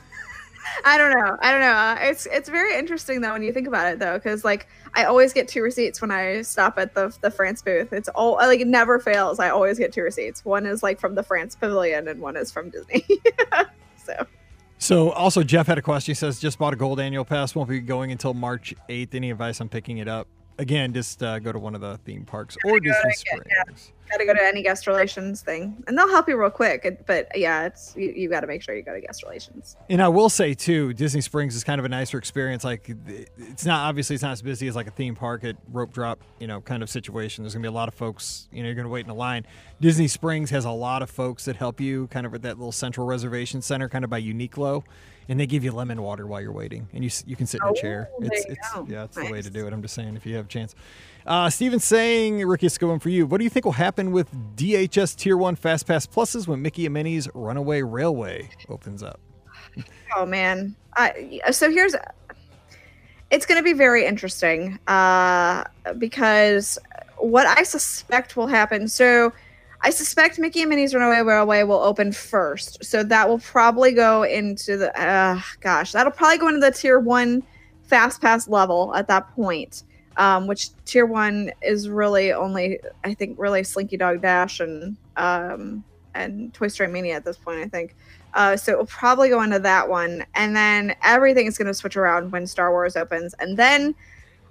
I don't know. I don't know. Uh, it's it's very interesting though when you think about it though, because like I always get two receipts when I stop at the the France booth. It's all like it never fails. I always get two receipts. One is like from the France pavilion, and one is from Disney. so. So also Jeff had a question. He says, just bought a gold annual pass. Won't be going until March eighth. Any advice on picking it up? Again, just uh, go to one of the theme parks or Disney Springs. Yeah. Got to go to any guest relations thing, and they'll help you real quick. But yeah, it's you, you got to make sure you go to guest relations. And I will say too, Disney Springs is kind of a nicer experience. Like it's not obviously it's not as busy as like a theme park at rope drop, you know, kind of situation. There's gonna be a lot of folks. You know, you're gonna wait in a line. Disney Springs has a lot of folks that help you, kind of at that little central reservation center, kind of by Uniqlo. And they give you lemon water while you're waiting, and you you can sit in a oh, chair. It's it's go. yeah, it's nice. the way to do it. I'm just saying if you have a chance. Uh, Steven's saying, Ricky, it's going for you. What do you think will happen with D H S Tier One Fast Pass Pluses when Mickey and Minnie's Runaway Railway opens up? Oh man, uh, so here's it's going to be very interesting uh, because what I suspect will happen. So. I suspect Mickey and Minnie's Runaway Railway will open first. So that will probably go into the, uh, gosh, that'll probably go into the tier one fast pass level at that point, um, which tier one is really only, I think, really Slinky Dog Dash and um, and Toy Story Mania at this point, I think. Uh, so it will probably go into that one. And then everything is going to switch around when Star Wars opens. And then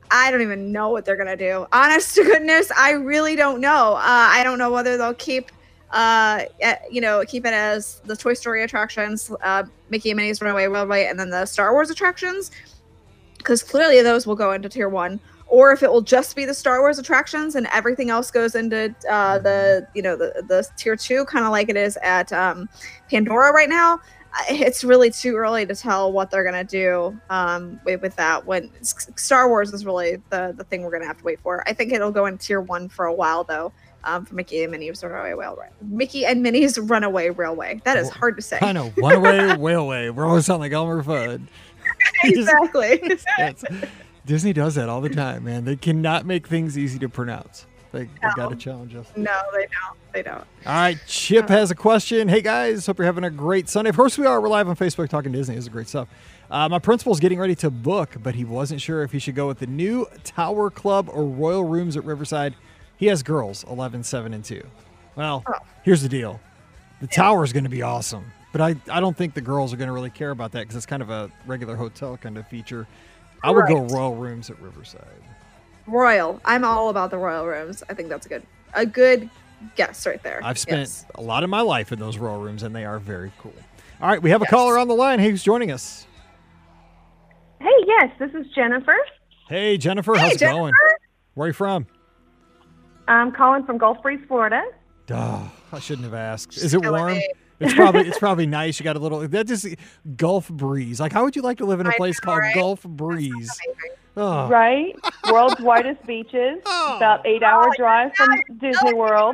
I don't even know what they're gonna do. Honest to goodness, I really don't know. Uh, I don't know whether they'll keep, uh, you know, keep it as the Toy Story attractions, uh, Mickey and Minnie's Runaway Railway, and then the Star Wars attractions, because clearly those will go into tier one. Or if it will just be the Star Wars attractions and everything else goes into uh, the, you know, the the tier two, kind of like it is at um, Pandora right now. It's really too early to tell what they're gonna do um, with, with that. When Star Wars is really the the thing we're gonna have to wait for. I think it'll go in tier one for a while though. Um, for Mickey and Minnie's Runaway Railway. Mickey and Minnie's Runaway Railway. That is hard to say. I know, Runaway Railway. We're always sound like Elmer Fudd. Exactly. That's, Disney does that all the time, man. They cannot make things easy to pronounce. They, they No. got to challenge us. No, they don't. They don't. All right, Chip has a question. Hey, guys, hope you're having a great Sunday. Of course we are. We're live on Facebook talking Disney. This is great stuff. Uh, my principal's getting ready to book, but he wasn't sure if he should go with the new Tower Club or Royal Rooms at Riverside. He has girls, eleven, seven, and two. Well, Oh. here's the deal. The tower is going to be awesome, but I, I don't think the girls are going to really care about that because it's kind of a regular hotel kind of feature. I would go Right. Royal Rooms at Riverside. Royal. I'm all about the Royal Rooms. I think that's a good a good guess right there. I've spent Yes. a lot of my life in those Royal Rooms, and they are very cool. All right, we have a Yes. caller on the line. Hey, who's joining us? Hey, yes, this is Jennifer. Hey, Jennifer. Hey, How's it Jennifer. going? Where are you from? I'm calling from Gulf Breeze, Florida. Duh, I shouldn't have asked. Is it Killing warm? me. It's probably it's probably nice. You got a little that just Gulf Breeze. Like, how would you like to live in a I place know, called right? Gulf Breeze? Amazing. Oh, Right? World's widest beaches. Oh. About eight hour drive from Disney World.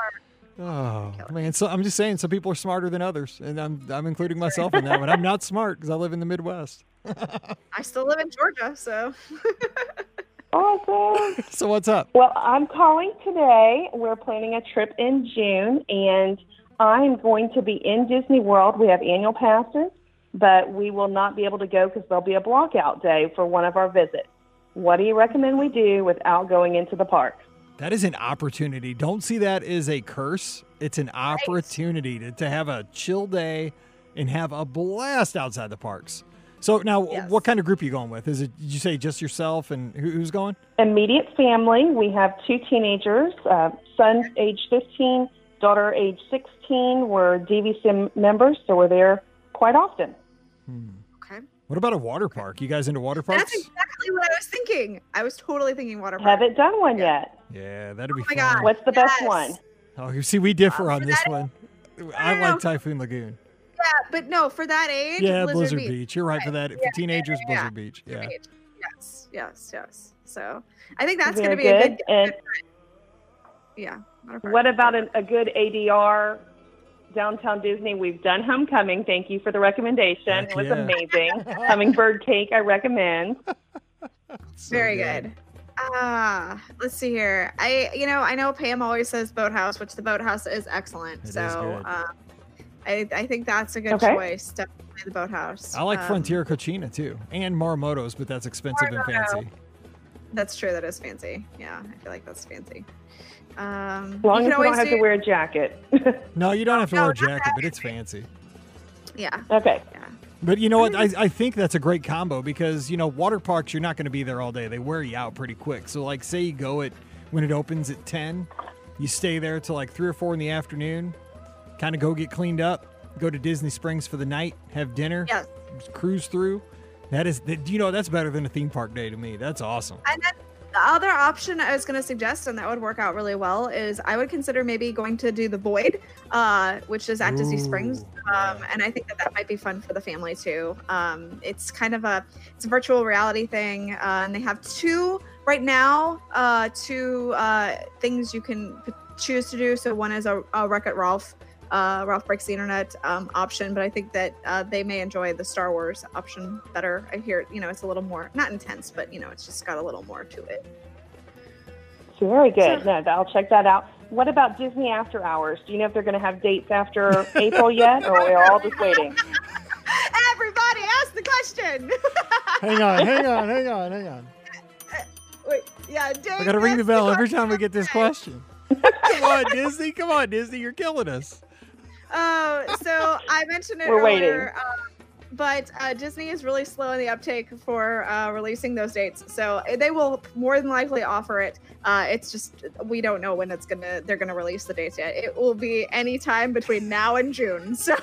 oh man. So I'm just saying, some people are smarter than others, and I'm I'm including myself in that one. I'm not smart because I live in the Midwest. I still live in Georgia, so Awesome. So what's up? Well, I'm calling today. We're planning a trip in June, and I'm going to be in Disney World. We have annual passes, but we will not be able to go because there'll be a blockout day for one of our visits. What do you recommend we do without going into the park? That is an opportunity. Don't see that as a curse. It's an opportunity to, to have a chill day and have a blast outside the parks. So now, Yes. what kind of group are you going with? Is it, did you say just yourself, and who, who's going? Immediate family. We have two teenagers, uh, son age fifteen, daughter age sixteen. We're D V C members, so we're there quite often. okay. What about a water park? You guys into water parks? That's exactly what I was thinking. I was totally thinking water park. Haven't done one yet. Yeah, that'd be Oh my fun. God. What's the best Yes. one? Oh, you see, we differ Uh, on for this that- one. I know. like Typhoon Lagoon. Yeah, but no, for that age, Yeah, Blizzard, Blizzard Beach. Beach. You're right for that. For Yeah, teenagers, yeah, Blizzard Beach. Yeah. Beach. Yes, yes, yes. So I think that's Very going to be a good, And yeah. water park. what about an, a good A D R downtown Disney? We've done Homecoming. Thank you for the recommendation. Heck It was yeah. amazing. Hummingbird cake, I recommend. So Very good. Ah, let's see here. I, you know, I know Pam always says Boathouse, which the Boathouse is excellent. It is so, good. um, I, I think that's a good Okay. choice. Definitely the Boathouse. I like Um, Frontier Cochina too, and Marmoto's, but that's expensive and Marmoto. fancy. That's true. That is fancy. Yeah, I feel like that's fancy. Um, As long you as can we don't always have do, to wear a jacket. No, you don't have to No, wear a not jacket, that but it's fancy. Yeah, Okay. yeah. But you know what? I, I think that's a great combo because, you know, water parks, you're not going to be there all day. They wear you out pretty quick. So, like, say you go at when it opens at ten, you stay there till like three or four in the afternoon, kind of go get cleaned up, go to Disney Springs for the night, have dinner, Yes. cruise through. That is, that, you know, that's better than a theme park day to me. That's awesome. And then the other option I was going to suggest, and that would work out really well, is I would consider maybe going to do the Void, uh, which is at Disney Springs, Ooh, um, yeah. and I think that that might be fun for the family too. Um, it's kind of a it's a virtual reality thing, uh, and they have two right now, uh, two uh, things you can p- choose to do. So one is a, a Wreck-It Ralph. Uh, Ralph Breaks the Internet um, option, but I think that uh, they may enjoy the Star Wars option better. I hear, you know, it's a little more, not intense, but, you know, it's just got a little more to it. Very good. No, I'll check that out. What about Disney After Hours? Do you know if they're going to have dates after April yet, or we're all just waiting? Everybody ask the question. Hang on, hang on, hang on, hang on. Wait, yeah, Dave, I got to ring the ask bell every time we question. get this question. Come on, Disney. Come on, Disney. You're killing us. Uh, so I mentioned it We're earlier. waiting. Um, but uh, Disney is really slow in the uptake for uh, releasing those dates. So they will more than likely offer it. Uh, it's just we don't know when it's gonna they're gonna release the dates yet. It will be any time between now and June. So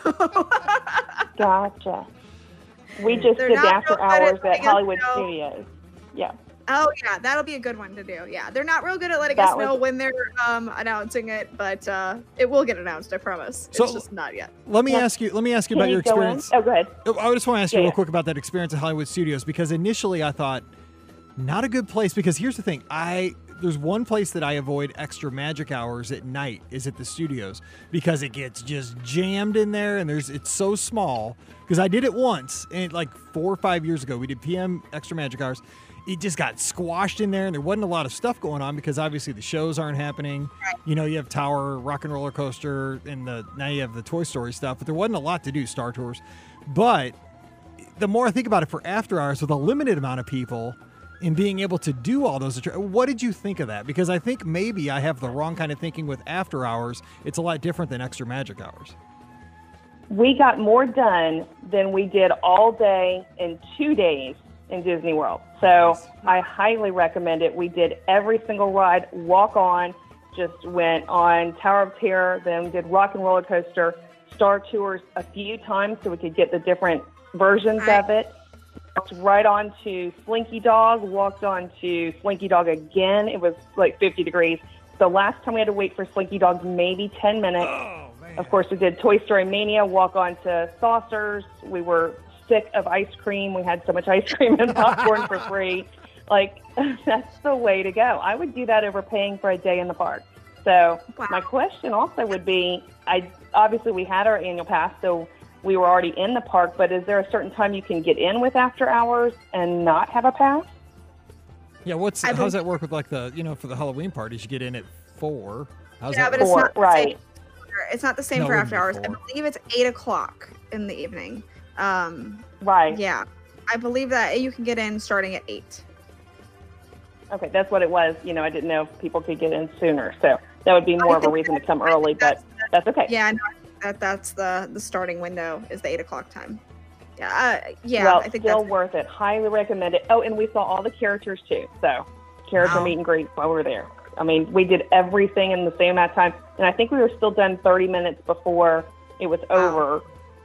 gotcha. We just They're did not after real good hours at at letting us Hollywood know. Studios. Yeah. Oh yeah, that'll be a good one to do. Yeah, they're not real good at letting That us know was- when they're um, announcing it, but uh, it will get announced. I promise. So- it's just not yet. Let me Yeah. ask you. Let me ask you Can about you your go in? experience. Oh, go ahead. I just want to ask you Yeah, real yeah. quick about that experience at Hollywood Studios, because initially I thought not a good place, because here's the thing. I there's one place that I avoid extra magic hours at night is at the studios, because it gets just jammed in there, and there's it's so small. Because I did it once, and like four or five years ago, we did P M extra magic hours. It just got squashed in there, and there wasn't a lot of stuff going on because obviously the shows aren't happening. You know, you have Tower, Rock and Roller Coaster, and the now you have the Toy Story stuff, but there wasn't a lot to do, Star Tours. But the more I think about it, for after hours with a limited amount of people and being able to do all those, attra- what did you think of that? Because I think maybe I have the wrong kind of thinking with after hours. It's a lot different than extra magic hours. We got more done than we did all day in two days in Disney World. So I highly recommend it. We did every single ride, walk on, just went on Tower of Terror, then did Rock and Roller Coaster, Star Tours a few times so we could get the different versions of it. Walked right on to Slinky Dog, walked on to Slinky Dog again. It was like fifty degrees. The last time we had to wait for Slinky Dog, maybe ten minutes. Oh, man. Of course, we did Toy Story Mania, walk on to Saucers. We were sick of ice cream. We had so much ice cream and popcorn for free. Like, that's the way to go. I would do that over paying for a day in the park. So Wow. my question also would be, I obviously we had our annual pass, so we were already in the park, but is there a certain time you can get in with after hours and not have a pass? Yeah, what's I how believe- does that work with like the, you know, for the Halloween parties, you get in at four. How's Yeah, that but work? it's Four, not the right. same. It's not the same No, for it after hours. wouldn't I be four. believe it's eight o'clock in the evening. Um, Right. yeah, I believe that you can get in starting at eight. Okay, that's what it was. You know, I didn't know if people could get in sooner. So that would be more of a think reason to that- come I think early, but that's- that's okay. Yeah, no, that that's the the starting window is the eight o'clock time. Yeah, uh, yeah. well, I think still that's worth it. Highly recommend it. Oh, and we saw all the characters too. So character Wow. meet and greet while we were there. I mean, we did everything in the same amount of time, and I think we were still done thirty minutes before it was Wow. over.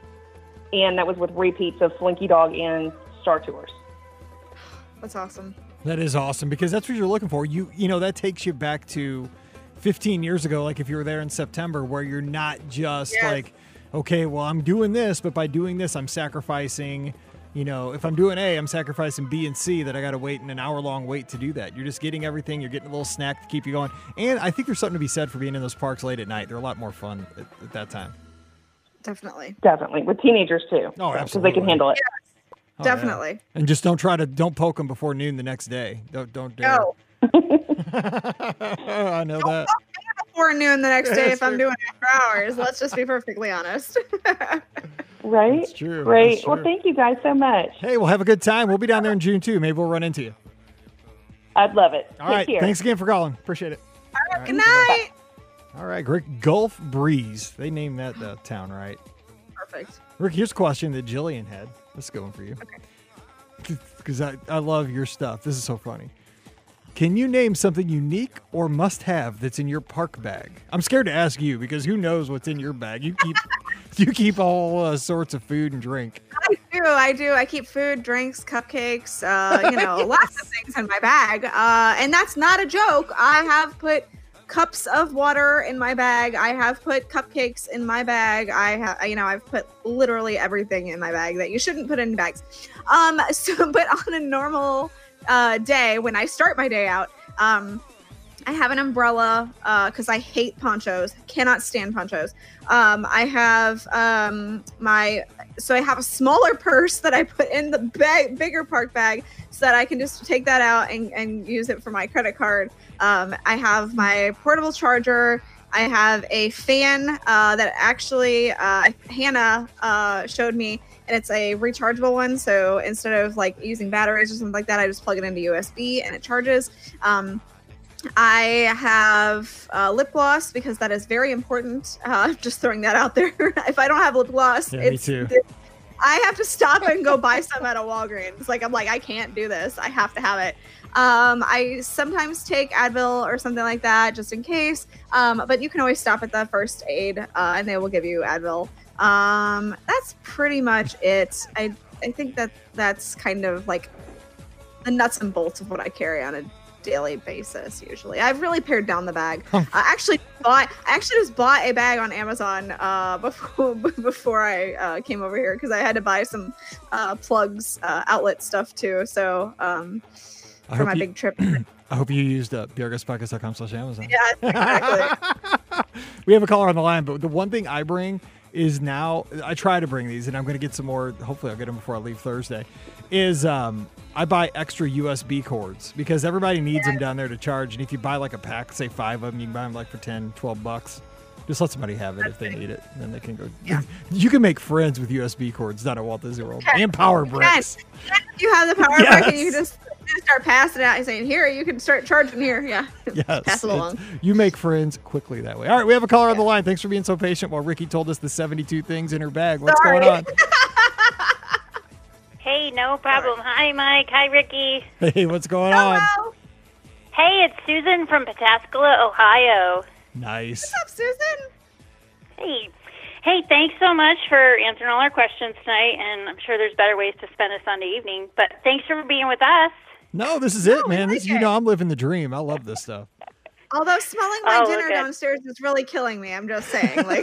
And that was with repeats of Slinky Dog and Star Tours. that's awesome. That is awesome, because that's what you're looking for. You you know, that takes you back to fifteen years ago, like if you were there in September, where you're not just Yes. like, okay, well, I'm doing this, but by doing this, I'm sacrificing, you know, if I'm doing A, I'm sacrificing B and C that I got to wait in an hour long wait to do that. You're just getting everything. You're getting a little snack to keep you going. And I think there's something to be said for being in those parks late at night. They're a lot more fun at, at that time. Definitely, Definitely. With teenagers too. Oh, Because they absolutely. can handle it. Oh, yeah. definitely. And just don't try to, don't poke them before noon the next day. Don't, don't dare. No, I know that. before noon the next day That's if I'm true. doing after hours. Let's just be perfectly honest. Right? That's true. Great. That's Well, true. thank you guys so much. Hey, we'll have a good time. We'll be down there in June too. Maybe we'll run into you. I'd love it. All Take right. care. Thanks again for calling. Appreciate it. All right. Good night. All right. Great. Gulf Breeze. They named that uh, town, right? Perfect. Rick, here's a question that Jillian had. Let's go one for you. Okay. Because I, I love your stuff. This is so funny. Can you name something unique or must have that's in your park bag? I'm scared to ask you because who knows what's in your bag. You keep you keep all uh, sorts of food and drink. I do. I do. I keep food, drinks, cupcakes, uh, you know, lots of things in my bag. Uh, and that's not a joke. I have put cups of water in my bag. I have put cupcakes in my bag. I have, you know, I've put literally everything in my bag that you shouldn't put in bags. Um, so, but on a normal uh, day, when I start my day out, um, I have an umbrella because I hate ponchos. Cannot stand ponchos. Um, I have um, my so I have a smaller purse that I put in the bag, bigger park bag, so that I can just take that out and, and use it for my credit card. Um, I have my portable charger. I have a fan uh, that actually uh, Hannah uh, showed me, and it's a rechargeable one. So instead of like using batteries or something like that, I just plug it into U S B and it charges. Um, I have uh, lip gloss because that is very important. Uh, just throwing that out there. If I don't have lip gloss, Yeah, me it's too. I have to stop and go buy some at a Walgreens. Like I'm like I can't do this. I have to have it. Um, I sometimes take Advil or something like that just in case. Um, but you can always stop at the first aid uh, and they will give you Advil. Um, that's pretty much it. I I think that that's kind of like the nuts and bolts of what I carry on a daily basis. Usually, I've really pared down the bag. I actually bought. I actually just bought a bag on Amazon uh, before before I uh, came over here because I had to buy some uh, plugs, uh, outlet stuff too. So um, for my you, big trip. I hope you used uh, b r guest podcast dot com slash Amazon. Yeah, exactly. We have a caller on the line, but the one thing I bring is now I try to bring these, and I'm going to get some more. Hopefully, I'll get them before I leave Thursday. Is um, I buy extra U S B cords because everybody needs yeah. them down there to charge. And if you buy like a pack, say five of them, you can buy them like for ten, twelve bucks. Just let somebody have it That's if they right. need it, and then they can go. Yeah. You can make friends with U S B cords down at Walt Disney World okay. and power bricks. Yes. You have the power yes. brick, and you can just start passing it out and saying, "Here, you can start charging here." Yeah, yes. Pass it along. You make friends quickly that way. All right, we have a caller yeah. on the line. Thanks for being so patient while Ricky told us the seventy-two things in her bag. What's Sorry. going on? Hey, no problem. Hi, Mike. Hi, Ricky. Hey, what's going Hello. on? Hey, it's Susan from Pataskala, Ohio. Nice. What's up, Susan? Hey. Hey, thanks so much for answering all our questions tonight, and I'm sure there's better ways to spend a Sunday evening, but thanks for being with us. No, this is it, man. This, you know, I'm living the dream. I love this stuff. Although smelling my oh, dinner downstairs is really killing me. I'm just saying. Like,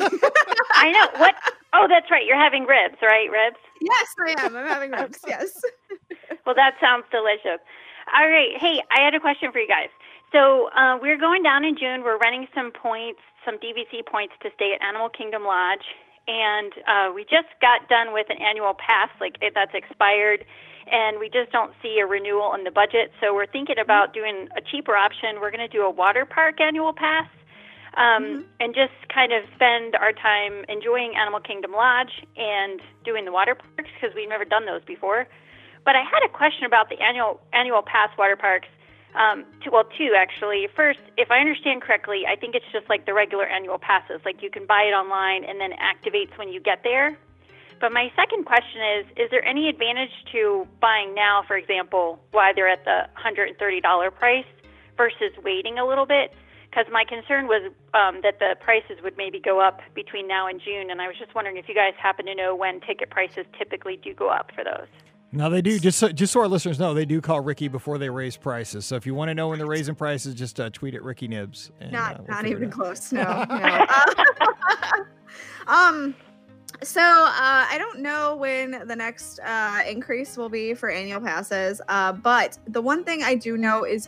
I know. What? Oh, that's right. You're having ribs, right? Ribs? Yes, I am. I'm having ribs. Yes. Well, that sounds delicious. All right. Hey, I had a question for you guys. So uh, we're going down in June. We're renting some points, some D V C points to stay at Animal Kingdom Lodge. And uh, we just got done with an annual pass, like it, that's expired. And we just don't see a renewal in the budget. So we're thinking about doing a cheaper option. We're going to do a water park annual pass um, mm-hmm. and just kind of spend our time enjoying Animal Kingdom Lodge and doing the water parks because we've never done those before. But I had a question about the annual annual pass water parks. Um, two, well, two, actually. First, if I understand correctly, I think it's just like the regular annual passes. Like you can buy it online and then it activates when you get there. But my second question is, is there any advantage to buying now, for example, while they're at the one hundred thirty dollars price versus waiting a little bit? Because my concern was um, that the prices would maybe go up between now and June, and I was just wondering if you guys happen to know when ticket prices typically do go up for those. No, they do. Just so, just so our listeners know, they do call Ricky before they raise prices. So if you want to know when they're raising prices, just uh, tweet at Ricky Nibs. And, not uh, we'll not even close. No. no. Uh, um. So uh, I don't know when the next uh, increase will be for annual passes, uh, but the one thing I do know is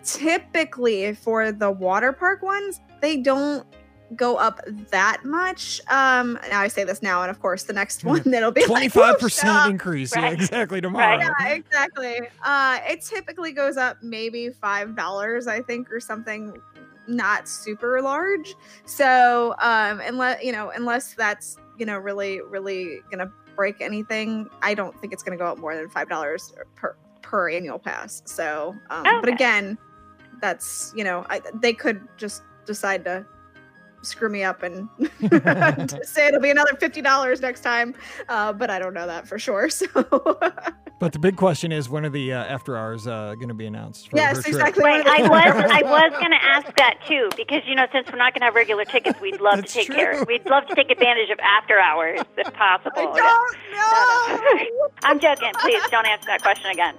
typically for the water park ones, they don't go up that much. Um, now I say this now, and of course the next one that'll be twenty-five percent like, increase. Right. Yeah, exactly tomorrow. Right. Yeah, exactly. Uh, it typically goes up maybe five dollars, I think, or something not super large. So um, unless you know, unless that's you know really really gonna break anything, I don't think it's gonna go up more than five dollars per per annual pass. So, um, okay. But again, that's you know I, they could just decide to screw me up and say it'll be another fifty dollars next time, uh, but I don't know that for sure. So, but the big question is, when are the uh, after hours uh, going to be announced? For yes, her trip? exactly. Right, I was I was going to ask that too, because you know since we're not going to have regular tickets, we'd love That's to take true. care. We'd love to take advantage of after hours if possible. I don't know. No, no. I'm joking. Please don't answer that question again.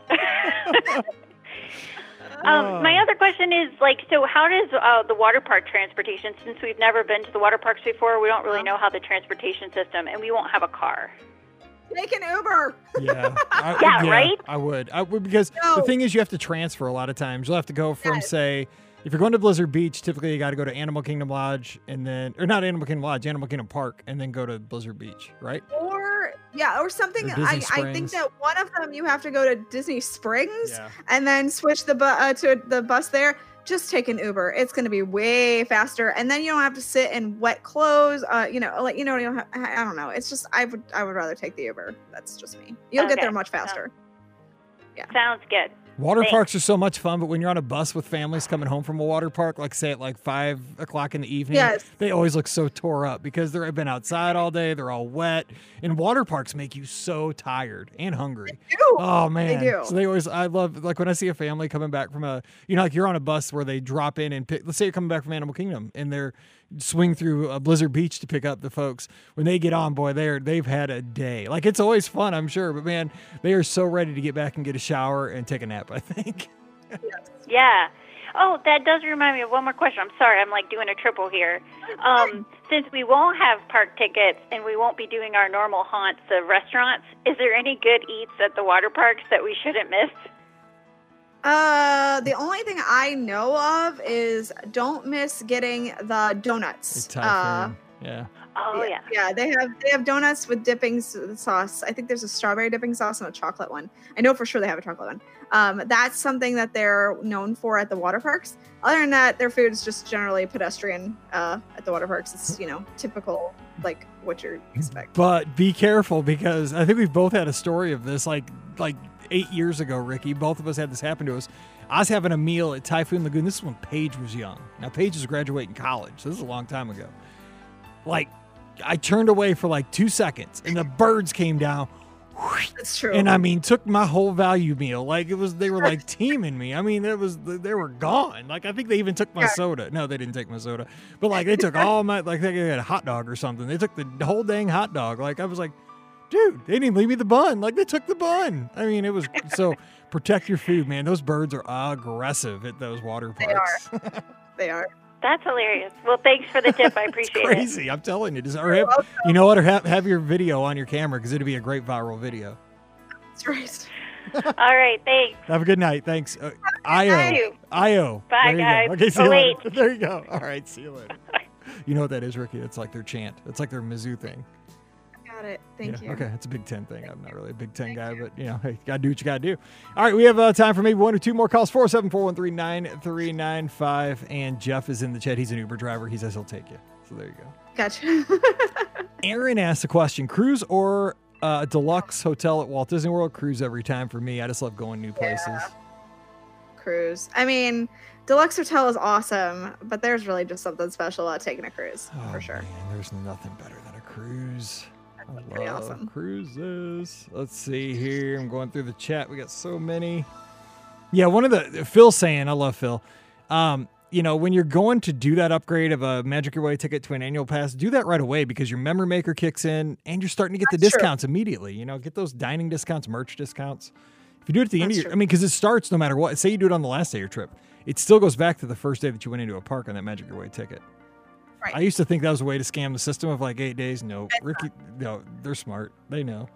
Um, my other question is, like, so how does uh, the water park transportation, since we've never been to the water parks before, we don't really know how the transportation system, and we won't have a car. Take an Uber. Yeah. I, Yeah, right? I would. I would because No. the thing is, you have to transfer a lot of times. You'll have to go from, Yes. say, if you're going to Blizzard Beach, typically you got to go to Animal Kingdom Lodge and then, or not Animal Kingdom Lodge, Animal Kingdom Park, and then go to Blizzard Beach, right? Or, yeah, or something. Or Disney I, I think Springs. that one of them you have to go to Disney Springs Yeah. and then switch the bu- uh, to the bus there. Just take an Uber. It's going to be way faster, and then you don't have to sit in wet clothes. Uh, you know, like you know, you don't have, I don't know. It's just I would I would rather take the Uber. That's just me. You'll get Okay. there much faster. Yeah. Sounds good. Water Thanks. parks are so much fun, but when you're on a bus with families coming home from a water park, like say at like five o'clock in the evening, Yes. they always look so tore up because they've been outside all day. They're all wet, and water parks make you so tired and hungry. They do. Oh man, They do. So they always, I love like when I see a family coming back from a, you know, like you're on a bus where they drop in and pick. Let's say you're coming back from Animal Kingdom and they're swing through a Blizzard Beach to pick up the folks. When they get on, boy, they're they've had a day. Like it's always fun, I'm sure, but man, they are so ready to get back and get a shower and take a nap, I think. Yeah. Oh, that does remind me of one more question. I'm sorry, I'm like doing a triple here. Um, since we won't have park tickets and we won't be doing our normal haunts of restaurants, is there any good eats at the water parks that we shouldn't miss? Uh, the only thing I know of is don't miss getting the donuts. Like Uh, Typhoon. yeah. Oh, yeah. Yeah, they have they have donuts with dipping s- sauce. I think there's a strawberry dipping sauce and a chocolate one. I know for sure they have a chocolate one. Um, that's something that they're known for at the water parks. Other than that, their food is just generally pedestrian uh, at the water parks. It's, you know, typical, like what you expect. But be careful because I think we've both had a story of this like like eight years ago, Ricky. Both of us had this happen to us. I was having a meal at Typhoon Lagoon. This is when Paige was young. Now, Paige was graduating college. So this is a long time ago. Like, I turned away for like two seconds and the birds came down. That's true. And I mean, took my whole value meal. Like it was, they were like teaming me. I mean, it was, they were gone. Like I think they even took my Yeah. soda. No, they didn't take my soda, but like they took all my, like they had a hot dog or something. They took the whole dang hot dog. Like I was like, dude, they didn't leave me the bun. Like they took the bun. I mean, it was so protect your food, man. Those birds are aggressive at those water They parks. are. They are. That's hilarious. Well, thanks for the tip. I appreciate it. Crazy. I'm telling you. Just, or have, you know what? Or have, have your video on your camera because it'd be a great viral video. That's right. All right, thanks. Have a good night. Thanks. Uh, Thank Io. you. Io. Bye, There you guys. Go. Okay, see Oh, you wait. later. There you go. All right, see you later. You know what that is, Ricky? It's like their chant. It's like their Mizzou thing. Got it. Thank Yeah, you. Okay, it's a Big Ten thing. I'm not really a Big Ten guy, but you know, hey, you gotta do what you gotta do. All right, we have uh, time for maybe one or two more calls. four seven four one three nine three nine five. And Jeff is in the chat. He's an Uber driver. He says he'll take you. So there you go. Gotcha. Aaron asked a question: cruise or uh, deluxe hotel at Walt Disney World? Cruise every time for me. I just love going new places. Cruise. I mean, deluxe hotel is awesome, but there's really just something special about taking a cruise Oh, for sure. man, there's nothing better than a cruise. I pretty love awesome. cruises. Let's see here. I'm going through the chat. We got so many. Yeah, one of the Phil saying, I love Phil. Um, you know, when you're going to do that upgrade of a Magic Your Way ticket to an annual pass, do that right away because your memory maker kicks in and you're starting to get the That's true. discounts immediately. You know, get those dining discounts, merch discounts. If you do it at the end of That's your, true. I mean, because it starts no matter what. Say you do it on the last day of your trip, it still goes back to the first day that you went into a park on that Magic Your Way ticket. Right. I used to think that was a way to scam the system of like eight days. No, Ricky, no, they're smart. They know.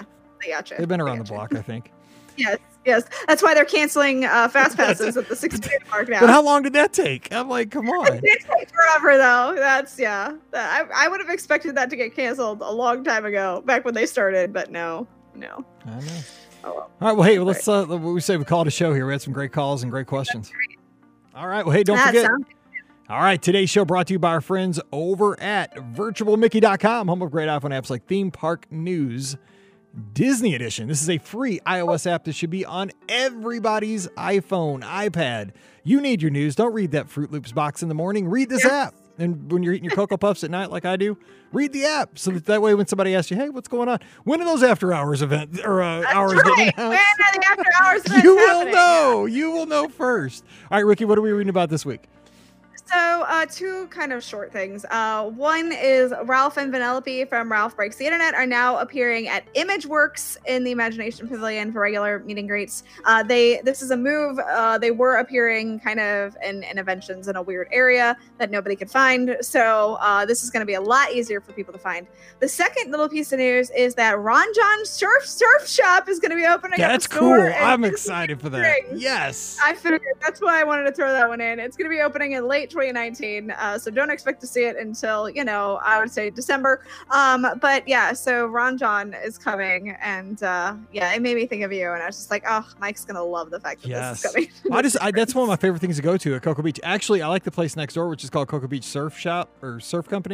I gotcha. They've been I around the gotcha. block, I think. Yes, yes. That's why they're canceling uh, fast passes at the sixty-day park now. But how long did that take? I'm like, come on. It takes forever though. That's yeah. That, I I would have expected that to get canceled a long time ago, back when they started, but no, no. I know. Oh, well. All right, well, hey, well, let's. Uh, we say we call it a show here. We had some great calls and great questions. All right, well, hey, don't That forget. sounds- All right, today's show brought to you by our friends over at virtual mickey dot com, home of great iPhone apps like Theme Park News, Disney Edition. This is a free iOS app that should be on everybody's iPhone, iPad. You need your news. Don't read that Fruit Loops box in the morning. Read this Yeah. app. And when you're eating your Cocoa Puffs at night like I do, read the app. So that, that way when somebody asks you, hey, what's going on? When are those after hours events or uh, That's hours right. getting When announced? are the after hours events You will happening? know. You will know first. All right, Ricky, what are we reading about this week? So, uh, two kind of short things. Uh, one is Ralph and Vanellope from Ralph Breaks the Internet are now appearing at ImageWorks in the Imagination Pavilion for regular meet and greets. Uh, they this is a move. Uh, they were appearing kind of in interventions in a weird area that nobody could find. So uh, this is going to be a lot easier for people to find. The second little piece of news is that Ron John Surf Surf Shop is going to be opening. up a That's store cool. in I'm Disney excited for that. Springs. Yes. I figured that's why I wanted to throw that one in. It's going to be opening in late twenty nineteen, uh, so don't expect to see it until, you know, I would say December. Um, but yeah, so Ron John is coming, and uh, yeah, it made me think of you, and I was just like, oh, Mike's going to love the fact that Yes. this is coming. I just I, that's one of my favorite things to go to at Cocoa Beach. Actually, I like the place next door, which is called Cocoa Beach Surf Shop or Surf Company. Mhm.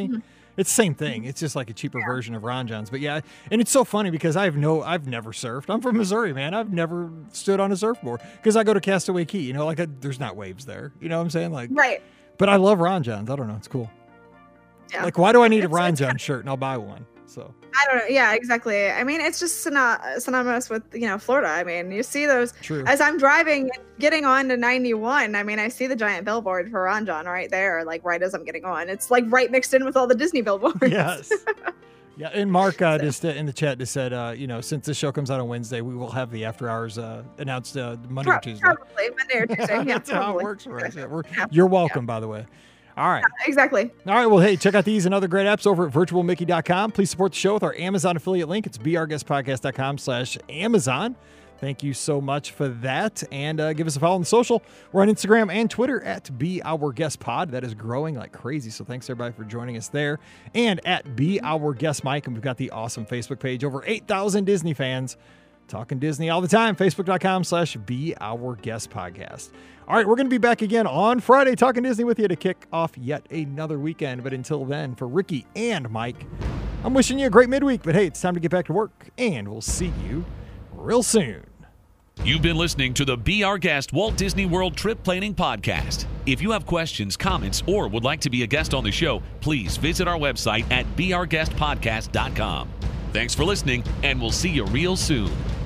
It's the same thing. It's just like a cheaper yeah. version of Ron John's. But yeah, and it's so funny because I have no, I've never surfed. I'm from Missouri, man. I've never stood on a surfboard because I go to Castaway Key. You know, like I, there's not waves there. You know what I'm saying? Like, right. But I love Ron John's. I don't know. It's cool. Yeah. Like, why do I need a Ron John shirt? And I'll buy one. So I don't know. Yeah, exactly. I mean, it's just synonymous with, you know, Florida. I mean, you see those True. As I'm driving and getting on to ninety-one. I mean, I see the giant billboard for Ron John right there, like right as I'm getting on. It's like right mixed in with all the Disney billboards. Yes. Yeah. And Mark uh, so. just uh, in the chat just said, uh, you know, since this show comes out on Wednesday, we will have the after hours uh, announced uh, Monday Pro- or Tuesday. Probably Monday or Tuesday. Yeah, That's probably. how it works for us. Yeah, we're, you're welcome, yeah. by the way. All right. Yeah, exactly. All right. Well, hey, check out these and other great apps over at virtual mickey dot com. Please support the show with our Amazon affiliate link. It's be our guest podcast dot com slash Amazon. Thank you so much for that. And uh, give us a follow on social. We're on Instagram and Twitter at Be Our Guest Pod. That is growing like crazy. So thanks, everybody, for joining us there. And at Be Our Guest Mike. And we've got the awesome Facebook page. Over eight thousand Disney fans talking Disney all the time. Facebook dot com slash Be Our Guest Podcast. All right, we're going to be back again on Friday talking Disney with you to kick off yet another weekend. But until then, for Ricky and Mike, I'm wishing you a great midweek. But hey, it's time to get back to work, and we'll see you real soon. You've been listening to the Be Our Guest Walt Disney World Trip Planning Podcast. If you have questions, comments, or would like to be a guest on the show, please visit our website at be our guest podcast dot com. Thanks for listening, and we'll see you real soon.